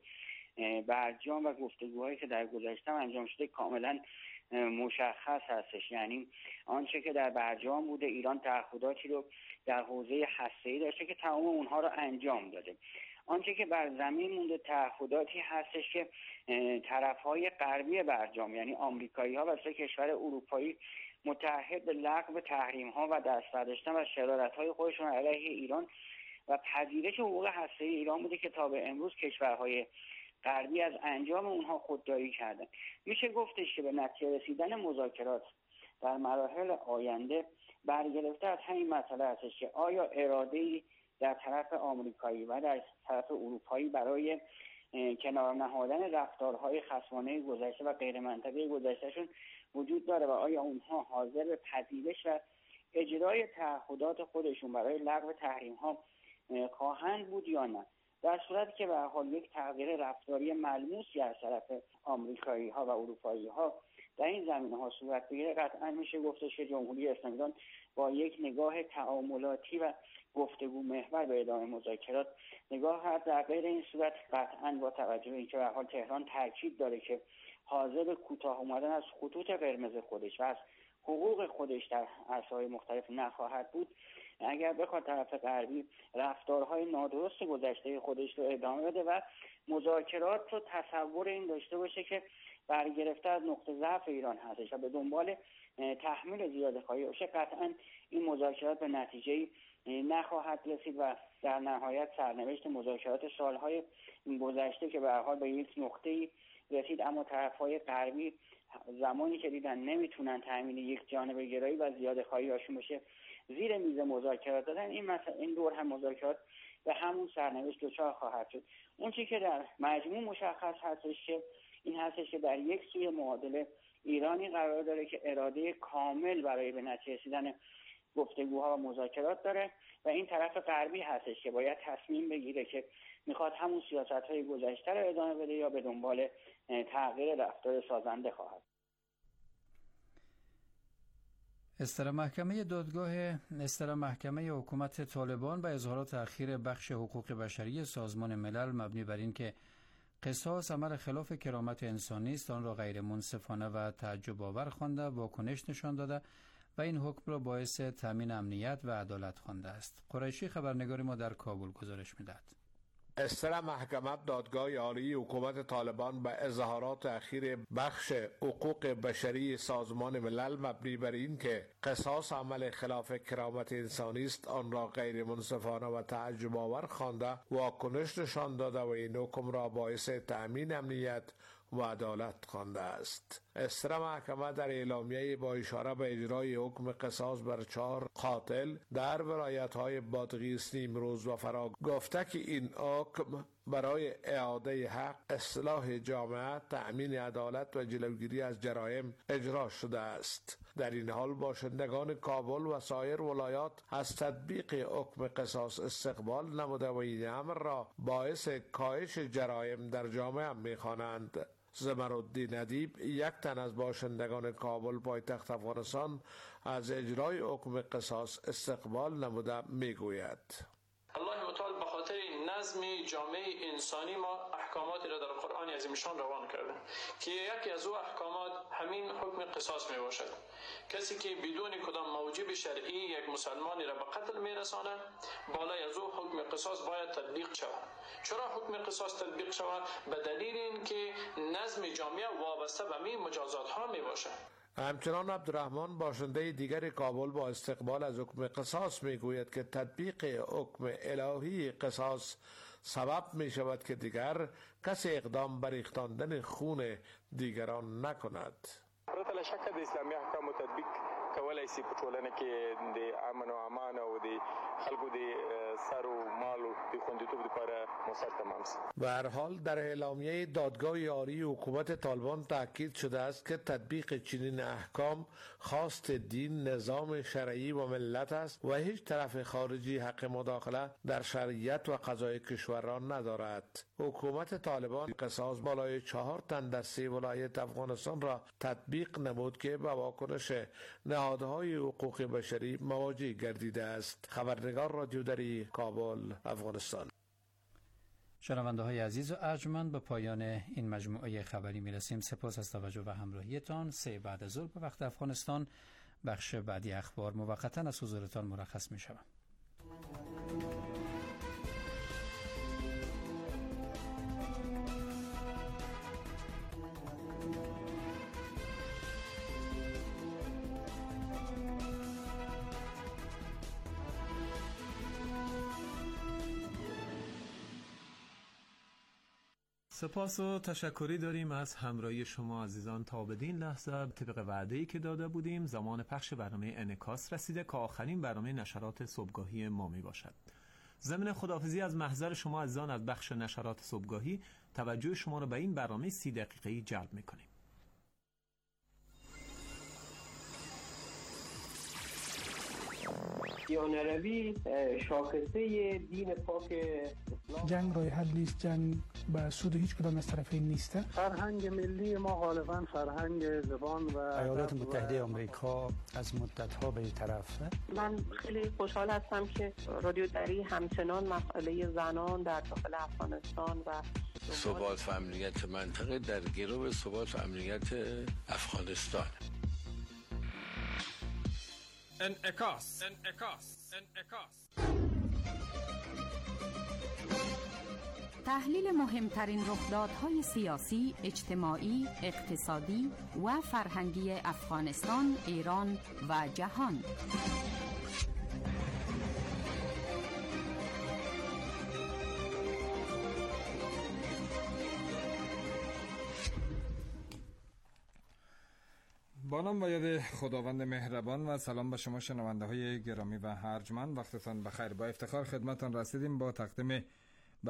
برجام و گفتگوهایی که در گذشته انجام شده کاملا مشخص هستش. یعنی آنچه که در برجام بوده ایران تعهداتی رو در حوزه هسته‌ای داشته که تمام اونها رو انجام داده. آنچه که بر زمین مونده تعهداتی هستش که طرف‌های غربی برجام یعنی آمریکایی‌ها و سه کشور اروپایی متعهد به لغو تحریم‌ها و دست برداشتن و شرارت‌های خودشون علیه ایران و پذیرش حقوق هسته‌ای ایران بوده که تا به امروز کشورهای غربی از انجام اونها خودداری کردن. میشه گفتش که به نتیجه رسیدن مذاکرات در مراحل آینده برگرفته از همین مسئله هستش که آیا اراده‌ای در طرف آمریکایی و در طرف اروپایی برای کنار نهادن رفتارهای خصمانه گذشته و غیر منطقی گذشتهشون وجود داره و آیا اونها حاضر به پذیرش و اجرای تعهدات خودشون برای لغو تحریم‌ها خواهند بود یا نه. در صورتی که به هر حال یک تغییر رفتاری ملموسی از طرف آمریکایی‌ها و اروپایی‌ها در این زمینه‌ها صورت بگیره، قطعاً میشه گفتش که جمهوری اسلامی با یک نگاه تعاملاتی و گفتگو محور به ادامه مذاکرات نگاه کرد. در غیر این صورت قطعاً با توجه به اینکه به هر حال تهران تاکید داره که حاضر به کوتاه اومدن از خطوط قرمز خودش و از حقوق خودش در عرصه‌های مختلف نخواهد بود، اگر بخواد طرف غربی رفتارهای نادرست گذشته خودش رو ادامه بده و مذاکرات رو تصور این داشته باشه که برگرفته از نقطه ضعف ایران هستش و به دنبال تحمیل زیاده خواهی باشه، قطعا این مذاکرات به نتیجه‌ای نخواهد رسید و در نهایت سرنوشت مذاکرات سالهای گذشته که به هر حال به یک نقطه‌ای رسید اما طرف‌های غربی زمانی که دیدن نمیتونن تامین یک جانبه گرایی و زیاده خواهی هاشون بشه زیر میز مذاکرات دادن، این مثلا این دور هم مذاکرات به همون سرنوشت دچار خواهد شد. اون چیزی که در مجموع مشخص هستش که این هستش که در یک سوی معادله ایرانی قرار داره که اراده کامل برای به نتیجه رسیدن گفتگوها و مذاکرات داره و این طرف غربی هستش که باید تصمیم بگیره که میخواد همون سیاست‌های گذشته رو ادامه بده یا به دنبال تغییر رفتار سازنده خواهد. استرا محکمه دادگاه استرا محکمه حکومت طالبان به اظهارات اخیر بخش حقوق بشری سازمان ملل مبنی بر این که قصاص عمل خلاف کرامت انسانی است آن را غیر منصفانه و تعجب آور خوانده، واکنش نشان داده و این حکم را باعث تامین امنیت و عدالت خوانده است. قریشی خبرنگار ما در کابل گزارش می‌دهد. استرا محکمه دادگاه عالی حکومت طالبان به اظهارات اخیر بخش حقوق بشری سازمان ملل مبنی بر این که قصاص عمل خلاف کرامت انسانی است آن را غیر منصفانه و تعجب آور خوانده، واکنش نشان داده و این حکم را باعث تأمین امنیت و عدالت خوانده است. استرا محکمه در اعلامیه با اشاره به اجرای حکم قصاص بر چهار قاتل در ولایت‌های بادغیس، نیمروز و فرا گفته که این حکم برای اعاده حق، اصلاح جامعه، تأمین عدالت و جلوگیری از جرایم اجرا شده است. در این حال باشندگان کابل و سایر ولایات از تطبیق حکم قصاص استقبال نموده و این امر را باعث کاهش جرایم در جامعه می‌خوانند. زمرالدین ادیب، یک تن از باشندگان کابل پایتخت افغانستان، از اجرای حکم قصاص استقبال نموده میگوید: الله متعال به خاطر نظم جامعه انسانی ما احکاماتی را در قرآن عظیم شان روان کرده که یکی از او احکامات همین حکم قصاص می باشد. کسی که بدون کدام موجب شرعی یک مسلمانی را به قتل می رساند، بالای از او حکم قصاص باید تطبیق شود. چرا حکم قصاص تطبیق شود؟ به دلیل اینکه نظم جامعه وابسته به می مجازات ها می باشد. همچنان عبدالرحمن، باشنده دیگر کابل، با استقبال از حکم قصاص میگوید که تطبیق حکم الهی قصاص سبب می شود که دیگر کسی اقدام بر ریختاندن خون دیگران نکند. پرته له شکه د اسلامي احکامو تطبیق کولای شي په ټولنه کې د امن او امان او د خلکو د سر و مال او د خوندیتوب لپاره مؤثر تمام شي. به هر حال در اعلامیه دادگاه عالی حکومت طالبان تاکید شده است که تطبیق چنین احکام خواست دین، نظام شرعی و ملت است و هیچ طرف خارجی حق مداخله در شرعیت و قضای کشوران ندارد. حکومت طالبان قصاص بالای چهار تن در سه ولایت افغانستان را تطبیق نمود که به واکنش نهادهای حقوق بشری مواجه گردیده است. خبرنگار رادیو دری، کابل، افغانستان. شنونده های عزیز و ارجمند، به پایان این مجموعه خبری می رسیم. سپاس از توجه و همراهیتان. سه بعد از ظهر به وقت افغانستان بخش بعدی اخبار موقتا از حضورتان مرخص می شوم. سپاس و تشکری داریم از همراهی شما عزیزان. تا بدین لحظه طبق وعده‌ای که داده بودیم زمان پخش برنامه انعکاس رسیده که آخرین برنامه نشرات صبحگاهی ما می باشد. ضمن خداحافظی از محضر شما عزیزان از بخش نشرات صبحگاهی توجه شما را به این برنامه سی دقیقه‌ای جلب می کنیم. دیانروی شاخصه دین پاک اسلام. جنگ راه حل نیست، جنگ به سود هیچ کدام از طرفین نیست. فرهنگ ملی ما غالبا فرهنگ زبان و ایالات متحده آمریکا از مدت‌ها به این طرف. من خیلی خوشحال هستم که رادیو دری همچنان مسئله زنان در داخل افغانستان و ثبات و امنیت منطقه در گرو ثبات و امنیت افغانستان. انعکاس انعکاس انعکاس تحلیل مهمترین رخدادهای سیاسی، اجتماعی، اقتصادی و فرهنگی افغانستان، ایران و جهان. با نام و یاد خداوند مهربان و سلام به شما شنونده های گرامی و ارجمند، وقتتان بخیر. با افتخار خدمتتان رسیدیم با تقدیم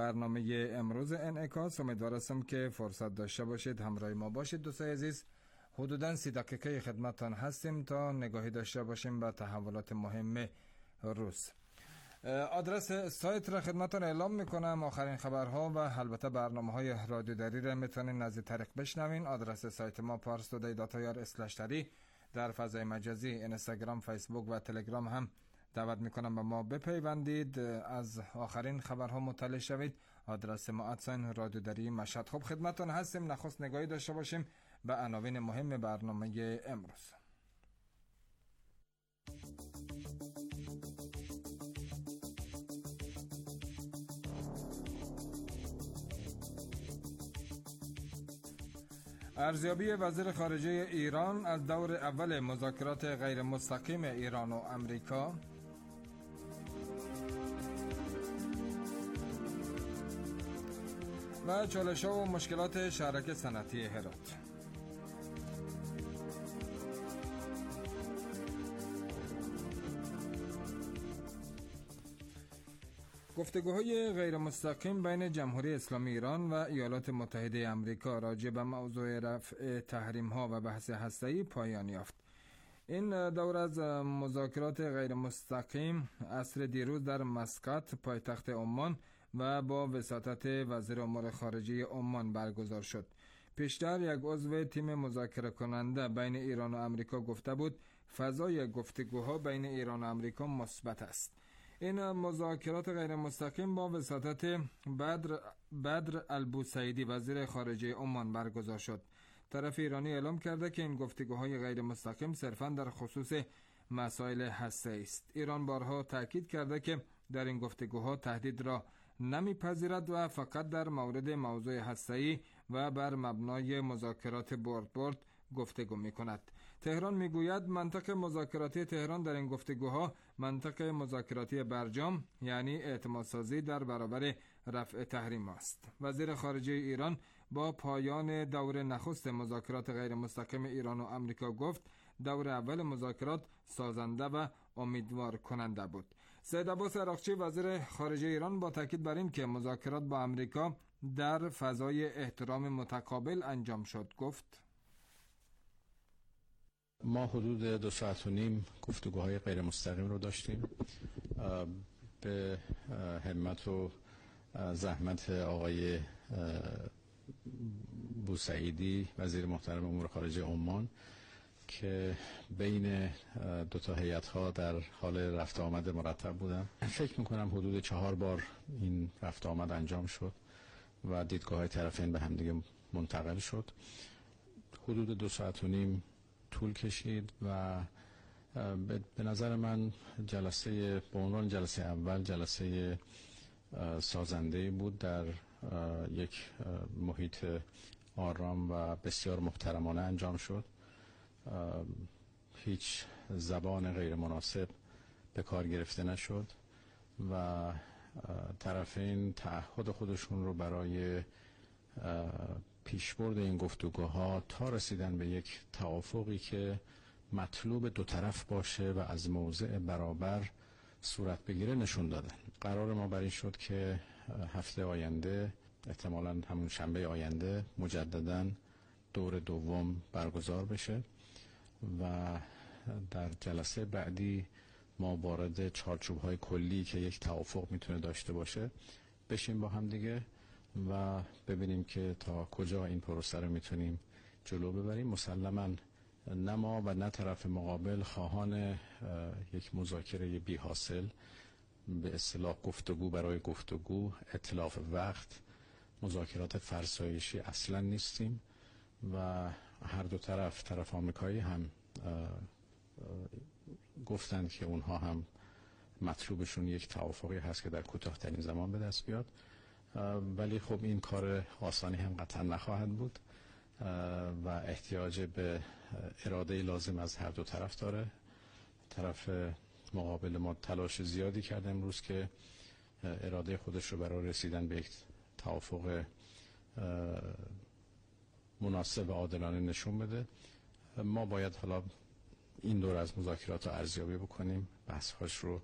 برنامه امروز انعکاس. امیدوار هستم که فرصت داشته باشید همراه ما باشید. دوستای عزیز، حدوداً سی دقیقه خدمتتان هستیم تا نگاهی داشته باشیم به تحولات مهم روز. آدرس سایت را خدمتتان اعلام میکنم. آخرین خبرها و البته برنامه‌های رادیو دری را میتونین از این طریق بشنوین. آدرس سایت ما پارس تودی دات آی آر اسلش دری. در فضای مجازی اینستاگرام، فیسبوک و تلگرام هم دعوت میکنم به ما بپیوندید، از آخرین خبرها مطلع شوید. آدرس ما ادساین رادیو دری مشهد. خب خدمتتان هستیم. نخست نگاهی داشته باشیم به عناوین مهم برنامه امروز. ارزیابی وزیر خارجه ایران از دور اول مذاکرات غیر مستقیم ایران و امریکا. و چالش‌ها و مشکلات شهرک صنعتی هرات. گفتگوهای غیر مستقیم بین جمهوری اسلامی ایران و ایالات متحده آمریکا راجع به موضوع رفع تحریم‌ها و بحث هسته‌ای پایان یافت. این دور از مذاکرات غیر مستقیم عصر دیروز در مسقط پایتخت عمان و با وساطت وزیر امور خارجه عمان برگزار شد. پیشتر یک عضو تیم مذاکره کننده بین ایران و آمریکا گفته بود فضای گفتگوها بین ایران و آمریکا مثبت است. این مذاکرات غیر مستقیم با وساطت بدر بدر البوسعیدی وزیر خارجه عمان برگزار شد. طرف ایرانی اعلام کرده که این گفتگوهای غیر مستقیم صرفاً در خصوص مسائل هسته‌ای است. ایران بارها تاکید کرده که در این گفتگوها تهدید را نمیپذیرد و فقط در مورد موضوع هسته‌ای و بر مبنای مذاکرات برد برد گفتگو می‌کند. تهران میگوید منطق مذاکراتی تهران در این گفتگوها منطق مذاکراتی برجام، یعنی اعتمادسازی در برابر رفع تحریم است. وزیر خارجه ایران با پایان دور نخست مذاکرات غیر مستقیم ایران و آمریکا گفت دور اول مذاکرات سازنده و امیدوار کننده بود. سید عباس عراقچی وزیر خارجه ایران با تاکید بر این که مذاکرات با آمریکا در فضای احترام متقابل انجام شد گفت ما حدود دو ساعت و نیم گفتگوهای غیر مستقیم رو داشتیم. به همت و زحمت آقای بوسعیدی وزیر محترم امور خارجه عمان که بین دو تا هیئت‌ها در حال رفت آمد مرتب بودن. فکر می‌کنم حدود چهار بار این رفت آمد انجام شد و دیدگاه‌های طرفین به همدیگه منتقل شد. حدود دو ساعت و نیم طول کشید و به نظر من جلسه به عنوان جلسه اول جلسه سازنده بود، در یک محیط آرام و بسیار محترمانه انجام شد. هیچ زبان غیر مناسب به کار گرفته نشد و طرفین تعهد خودشون رو برای پیشبرد این گفتگوها تا رسیدن به یک توافقی که مطلوب دو طرف باشه و از موضع برابر صورت بگیره نشون دادن. قرار ما بر این شد که هفته آینده، احتمالاً همون شنبه آینده، مجدداً دور دوم برگزار بشه و در جلسه بعدی ما وارد چارچوب‌های کلی که یک توافق میتونه داشته باشه بشیم با هم دیگه و ببینیم که تا کجا این پروسه رو میتونیم جلو ببریم. مسلماً نه ما و نه طرف مقابل خواهان یک مذاکره بی حاصل، به اصطلاح گفتگو برای گفتگو، اتلاف وقت، مذاکرات فرسایشی اصلا نیستیم و هر دو طرف، طرف آمریکایی هم گفتند که اونها هم مطلوبشون یک توافقی هست که در کوتاه‌ترین زمان به دست بیاد، ولی خب این کار آسانی هم قطعا نخواهد بود و احتیاج به اراده لازم از هر دو طرف داره. طرف مقابل ما تلاش زیادی کرده امروز که اراده خودش رو برای رسیدن به یک توافق مناسب و عادلانه نشون بده. ما باید حالا این دور از مذاکرات رو ارزیابی بکنیم، بحث‌هاش رو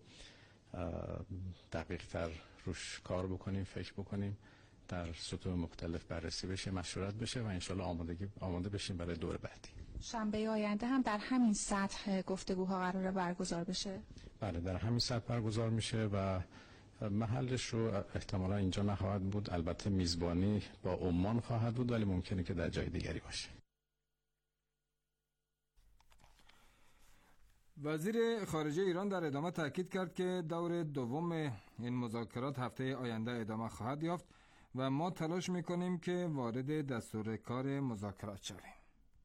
دقیق تر روش کار بکنیم، فکر بکنیم، در سطوح مختلف بررسی بشه، مشورت بشه و انشالله آمادگی آماده بشیم برای دور بعدی. شنبه آینده هم در همین سطح گفتگوها قراره برگزار بشه؟ بله، در همین سطح برگزار میشه و محلش رو احتمالا اینجا نخواهد بود. البته میزبانی با عمان خواهد بود، ولی ممکنه که در جای دیگری باشه. وزیر خارجه ایران در ادامه تاکید کرد که دور دوم این مذاکرات هفته آینده ادامه خواهد یافت و ما تلاش میکنیم که وارد دستور کار مذاکرات شویم.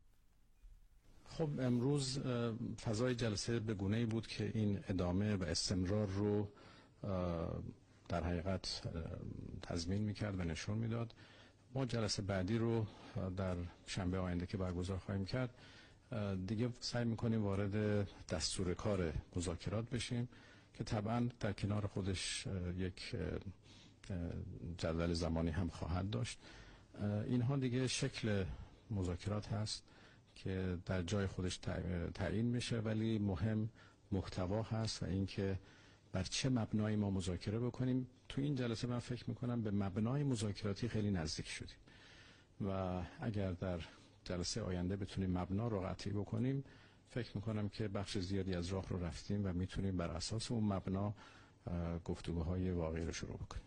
خب امروز فضای جلسه به گونه‌ای بود که این ادامه و استمرار رو در حقیقت تضمین میکرد و نشون میداد. ما جلسه بعدی رو در شنبه آینده که برگزار خواهیم کرد دیگه سعی میکنیم وارد دستور کار مذاکرات بشیم که طبعا در کنار خودش یک جدول زمانی هم خواهد داشت. اینها دیگه شکل مذاکرات هست که در جای خودش تعیین میشه، ولی مهم محتوا هست و اینکه بر چه مبنایی ما مذاکره بکنیم. تو این جلسه من فکر میکنم به مبنای مذاکراتی خیلی نزدیک شدیم و اگر در جلسه آینده بتونیم مبنا رو قطعی بکنیم، فکر میکنم که بخش زیادی از راه رو رفتیم و میتونیم بر اساس اون مبنا گفتگوهای واقعی رو شروع بکنیم.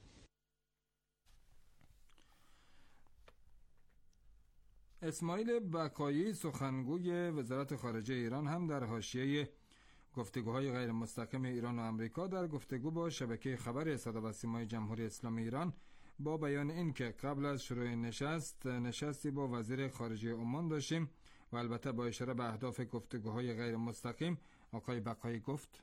اسماعیل بقایی سخنگوی وزارت خارجه ایران هم در حاشیه گفتگوهای غیر مستقیم ایران و آمریکا در گفتگو با شبکه خبر صدا و سیمای جمهوری اسلامی ایران با بیان این که قبل از شروع نشست نشستی با وزیر خارجه عمان داشتیم و البته با اشاره به اهداف گفتگوهای غیر مستقیم، آقای بقایی گفت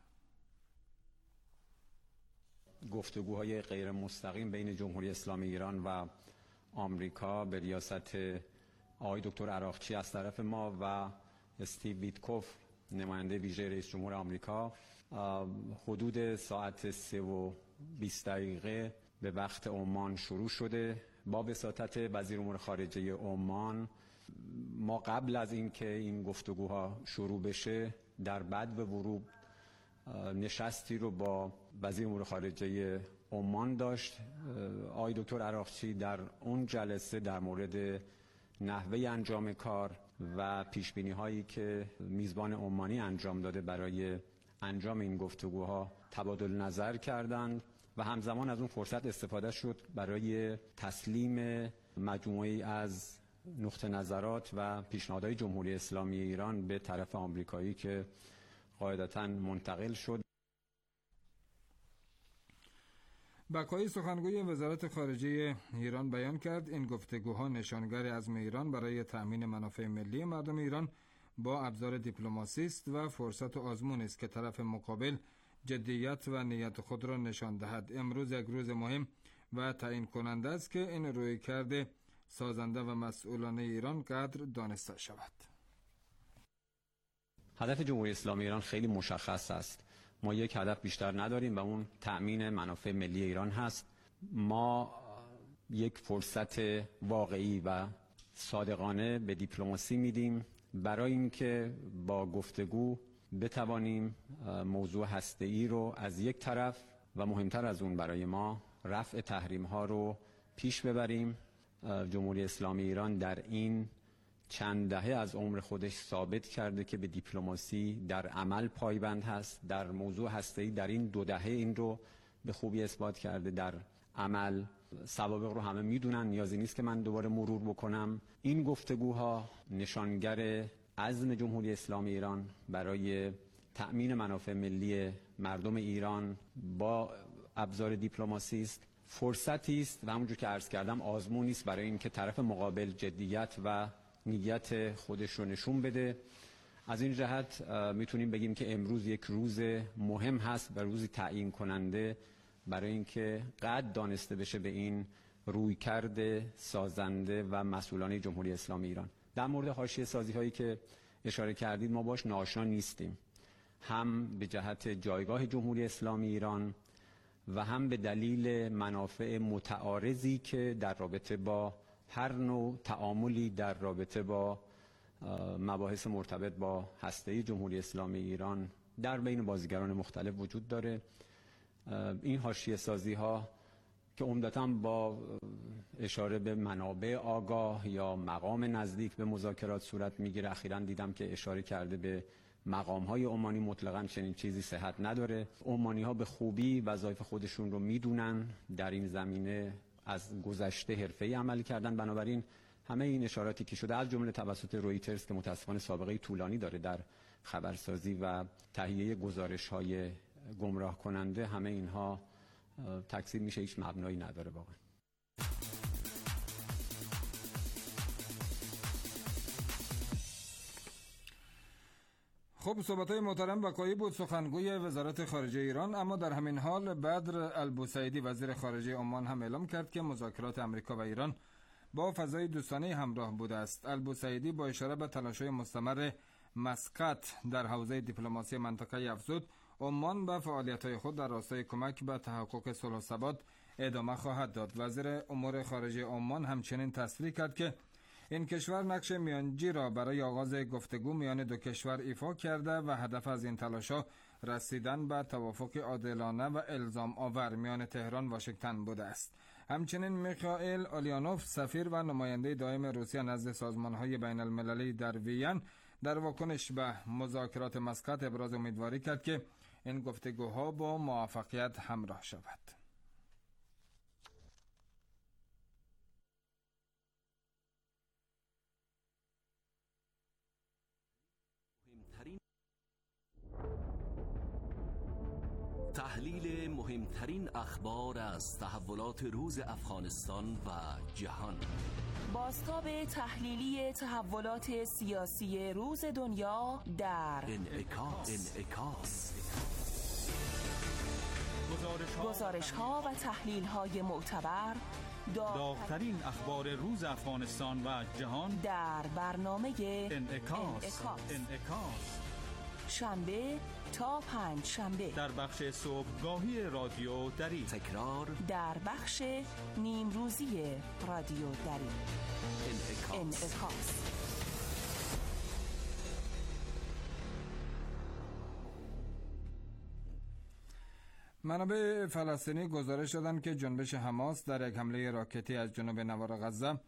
گفتگوهای غیر مستقیم بین جمهوری اسلامی ایران و آمریکا به ریاست آقای دکتر عراقچی از طرف ما و استیو ویتکوف نماینده ویژه رئیس جمهور آمریکا حدود ساعت سه و بیست دقیقه به وقت عمان شروع شده. با وساطت وزیر امور خارجه عمان ما قبل از اینکه این گفتگوها شروع بشه در بعد ورود نشستی رو با وزیر امور خارجه عمان داشت. آقای دکتر عراقچی در اون جلسه در مورد نحوه انجام کار و پیشبینی هایی که میزبان عمانی انجام داده برای انجام این گفتگوها تبادل نظر کردند و همزمان از اون فرصت استفاده شد برای تسلیم مجموعی از نقطه نظرات و پیشنهادهای جمهوری اسلامی ایران به طرف آمریکایی که قاعدتاً منتقل شد. بقایی سخنگوی وزارت خارجه ایران بیان کرد این گفتگوها نشانگر عزم ایران برای تأمین منافع ملی مردم ایران با ابزار دیپلماسی است و فرصت و آزمون است که طرف مقابل جدیت و نیت خود را نشان دهد. امروز یک روز مهم و تعیین کننده است که این رویکرد سازنده و مسئولانه ایران قدر دانسته شود. هدف جمهوری اسلامی ایران خیلی مشخص است. ما یک هدف بیشتر نداریم و اون تأمین منافع ملی ایران هست. ما یک فرصت واقعی و صادقانه به دیپلماسی میدیم برای اینکه با گفتگو بتوانیم موضوع هسته‌ای رو از یک طرف و مهمتر از اون برای ما رفع تحریم ها رو پیش ببریم. جمهوری اسلامی ایران در این چند دهه از عمر خودش ثابت کرده که به دیپلماسی در عمل پایبند هست. در موضوع هسته‌ای در این دو دهه این رو به خوبی اثبات کرده در عمل. سوابق رو همه میدونن، نیازی نیست که من دوباره مرور بکنم. این گفتگوها نشانگر عزم جمهوری اسلامی ایران برای تأمین منافع ملی مردم ایران با ابزار دیپلماسی است. فرصتی است و همونجور که عرض کردم آزمونی است برای اینکه طرف مقابل جدیت و نیت خودش رو نشون بده. از این جهت میتونیم بگیم که امروز یک روز مهم هست و روزی تعیین کننده برای اینکه قد دانسته بشه به این رویکرد سازنده و مسئولانه جمهوری اسلامی ایران. در مورد حاشیه سازی هایی که اشاره کردید ما باش ناآشنا نیستیم، هم به جهت جایگاه جمهوری اسلامی ایران و هم به دلیل منافع متعارضی که در رابطه با هر نوع تعاملی در رابطه با مباحث مرتبط با هسته جمهوری اسلامی ایران در بین بازیگران مختلف وجود داره. این حاشیه سازی ها که عمدتاً با اشاره به منابع آگاه یا مقام نزدیک به مذاکرات صورت میگیره. اخیراً دیدم که اشاره کرده به مقام‌های عمانی، مطلقاً چنین چیزی صحت نداره. عمانی‌ها به خوبی وظایف خودشون رو میدونن، در این زمینه از گذشته حرفه‌ای عمل کردن. بنابراین همه این اشاراتی که شده از جمله توسط رویترز که متأسفانه سابقه طولانی داره در خبرسازی و تهیه گزارش‌های گمراه کننده، همه اینها تکذیب میشه، هیچ مبنایی نداره واقعا. خب صحبت‌های محترم بقایی بود، سخنگوی وزارت خارجه ایران. اما در همین حال بدر البوسعیدی وزیر خارجه عمان هم اعلام کرد که مذاکرات امریکا و ایران با فضای دوستانه همراه بوده است. البوسعیدی با اشاره به تلاش‌های مستمر مسقط در حوزه دیپلماسی منطقه افزود، عمان به فعالیت‌های خود در راستای کمک به تحقق صلح و ثبات ادامه خواهد داد. وزیر امور خارجه عمان همچنین تصریح کرد که این کشور نقش میانجی را برای آغاز گفتگو میان دو کشور ایفا کرده و هدف از این تلاش‌ها رسیدن به توافق عادلانه و الزام آور میان تهران و واشنگتن بوده است. همچنین میخائیل آلیانوف سفیر و نماینده دائم روسیه نزد سازمان‌های بین المللی در وین در واکنش به مذاکرات مسقط ابراز امیدواری کرد که این گفتگوها با موفقیت همراه شود. تحلیل مهمترین اخبار از تحولات روز افغانستان و جهان. بازتاب تحلیلی تحولات سیاسی روز دنیا در انعکاس. انعکاس. گزارش ها و تحلیل های معتبر، داغ‌ترین اخبار روز افغانستان و جهان در برنامه انعکاس. انعکاس. انعکاس. شنبه تا پنج شنبه در بخش صبحگاهی رادیو دری، تکرار در بخش نیمروزی رادیو دری. انعکاس. انعکاس. منابع فلسطینی گزارش دادند که جنبش حماس در یک حمله راکتی از جنوب نوار غزه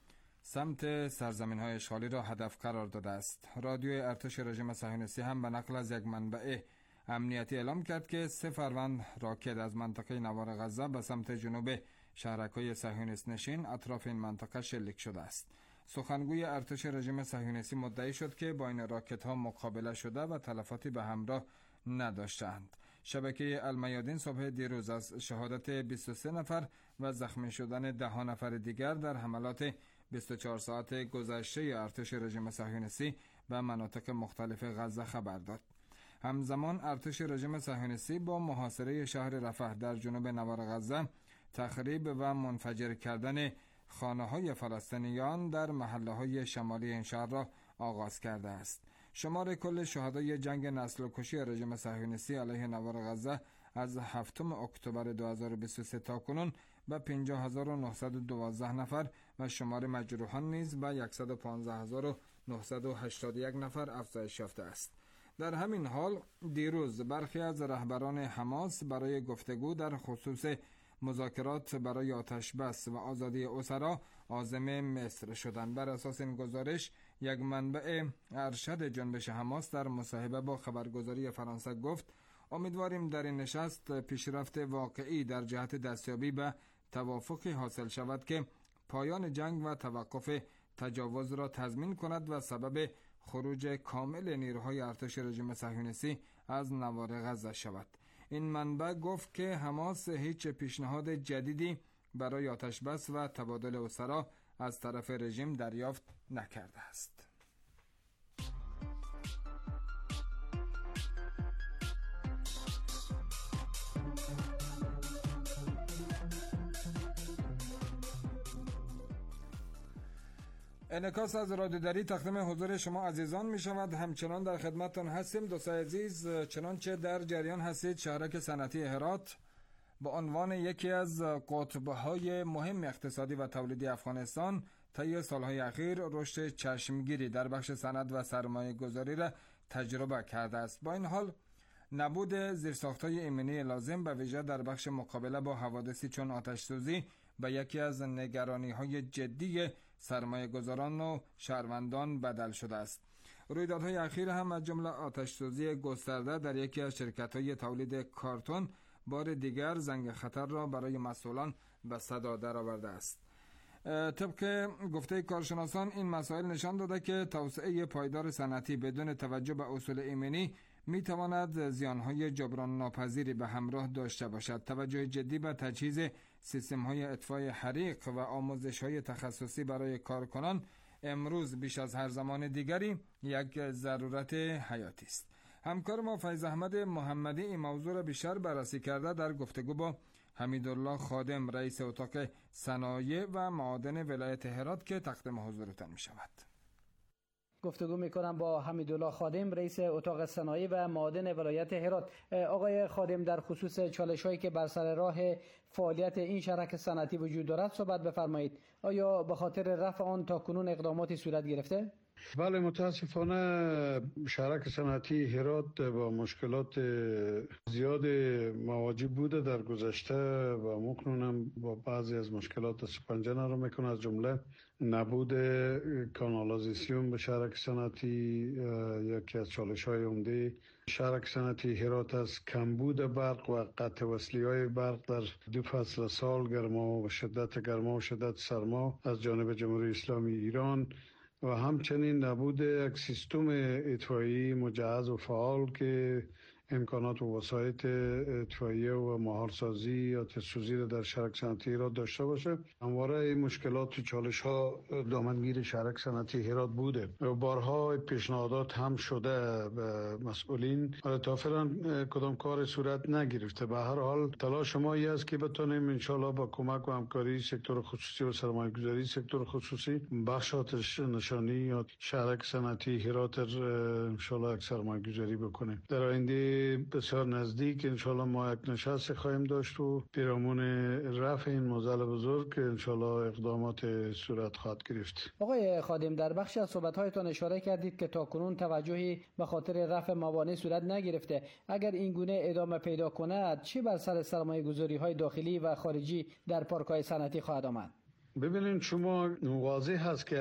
سمت سرزمین‌های اشغالی را هدف قرار داده است. رادیوی ارتش رژیم صهیونیستی هم به نقل از یک منبع امنیتی اعلام کرد که سه فروند راکت از منطقه نوار غزه به سمت جنوب شهرک‌های صهیونیست نشین اطراف این منطقه شلیک شده است. سخنگوی ارتش رژیم صهیونیستی مدعی شد که با این راکت‌ها مقابله شده و تلفاتی به همراه نداشتند. شبکه المیادین صبح دیروز از شهادت بیست و سه نفر و زخمی شدن ده نفر دیگر در حملات بیست و چهار ساعت گذشته ارتش رژیم صهیونیستی به مناطق مختلف غزه خبر داد. همزمان ارتش رژیم صهیونیستی با محاصره شهر رفح در جنوب نوار غزه، تخریب و منفجر کردن خانه‌های فلسطینیان در محله‌های شمالی این شهر را آغاز کرده است. شمار کل شهدای جنگ نسل و کشی رژیم صهیونیستی علیه نوار غزه از هفتم اکتبر دو هزار و بیست و سه تا کنون به پنجاه هزار و نهصد و دوازده نفر و شمار مجروحان نیز به صد و پانزده هزار و نهصد و هشتاد و یک نفر افزایش یافته است. در همین حال دیروز برخی از رهبران حماس برای گفتگو در خصوص مذاکرات برای آتش بس و آزادی اسرا عازم مصر شدند. بر اساس این گزارش یک منبع ارشد جنبش حماس در مصاحبه با خبرگزاری فرانسه گفت امیدواریم در این نشست پیشرفت واقعی در جهت دستیابی به توافقی حاصل شود که پایان جنگ و توقف تجاوز را تضمین کند و سبب خروج کامل نیروهای ارتش رژیم صهیونیستی از نوار غزه شود. این منبع گفت که حماس هیچ پیشنهاد جدیدی برای آتش بس و تبادل اسرا از طرف رژیم دریافت نکرده است. انعکاس از رادیو دری تقدیم حضور شما عزیزان می شود. همچنان در خدمتتان هستیم. دوستان عزیز، چنانچه در جریان هستید، شهرک صنعتی هرات با عنوان یکی از قطب‌های مهم اقتصادی و تولیدی افغانستان طی سالهای اخیر رشد چشمگیری در بخش صنعت و سرمایه گذاری را تجربه کرده است. با این حال نبود زیرساخت‌های ایمنی لازم به ویژه در بخش مقابله با حوادثی چون آتش سوزی به یکی از نگرانی‌های جدی سرمایه‌گذاران و شهروندان بدل شده است. رویدادهای اخیر هم از جمله آتش‌سوزی گسترده در یکی از شرکت‌های تولید کارتون بار دیگر زنگ خطر را برای مسئولان به صدا درآورده است. طبق گفته کارشناسان این مسائل نشان داده که توسعه پایدار صنعتی بدون توجه به اصول ایمنی می تواند زیانهای جبران ناپذیری به همراه داشته باشد. توجه جدی به تجهیز سیستم‌های اطفای حریق و آموزش‌های تخصصی برای کارکنان امروز بیش از هر زمان دیگری یک ضرورت حیاتی است. همکار ما فیض احمد محمدی این موضوع را بیشتر بررسی کرده در گفتگو با حمیدالله خادم رئیس اتاق صنایع و معادن ولایت هرات که تقدیم حضورتان می شود. گفتگو میکنم با حمیدالله خادم رئیس اتاق صنایع و معادن ولایت هرات. آقای خادم، در خصوص چالش هایی که بر سر راه فعالیت این شرکت صنعتی وجود دارد صحبت بفرمایید. آیا به خاطر رفع آن تاکنون اقداماتی صورت گرفته؟ بله، متاسفانه شرکت صنعتی هرات با مشکلات زیاد مواجه بوده در گذشته و مکنونم با بعضی از مشکلات سپنجه رو میکنه، از جمله نبود کانالازیسیون به شرکت صنعتی. یکی از چالش های عمده شرکت صنعتی هرات از کمبود برق و قطع وصلی های برق در دو فصل سال، گرما و شدت گرما و شدت سرما از جانب جمهوری اسلامی ایران و همچنین نبود یک سیستم اطفایی مجهز و فعال که امکانات و وسایط اطفائیه و مهارسازی یا آتش‌سوزی را در شرکت صنعتی هرات داشته باشه. همواره چالش و چالش ها دامنگیر شرکت صنعتی هرات بوده و بارها پیشنهادات هم شده به مسئولین، تا فعلا کدام کار صورت نگرفته. به هر حال تلاش ما این است که بتونیم ان شاءالله با کمک و همکاری سکتور خصوصی و سرمایه‌گذاری سکتور خصوصی بخش آتش نشانی یا شرکت صنعتی هرات ان شاءالله یک سرمایه‌گذاری بکنیم. در آینده بسیار نزدیک انشالله ما یک نشست خواهیم داشت و پیرامون رفع این معضل بزرگ که انشالله اقدامات صورت خواهد گرفت. آقای خادم، در بخشی از صحبت‌هایتان اشاره کردید که تاکنون توجهی به خاطر رفع موانع صورت نگرفته. اگر این گونه ادامه پیدا کند چی بر سر سرمایه‌گذاری‌های داخلی و خارجی در پارک‌های صنعتی خواهد آمد؟ ببینید، شما واضح هست که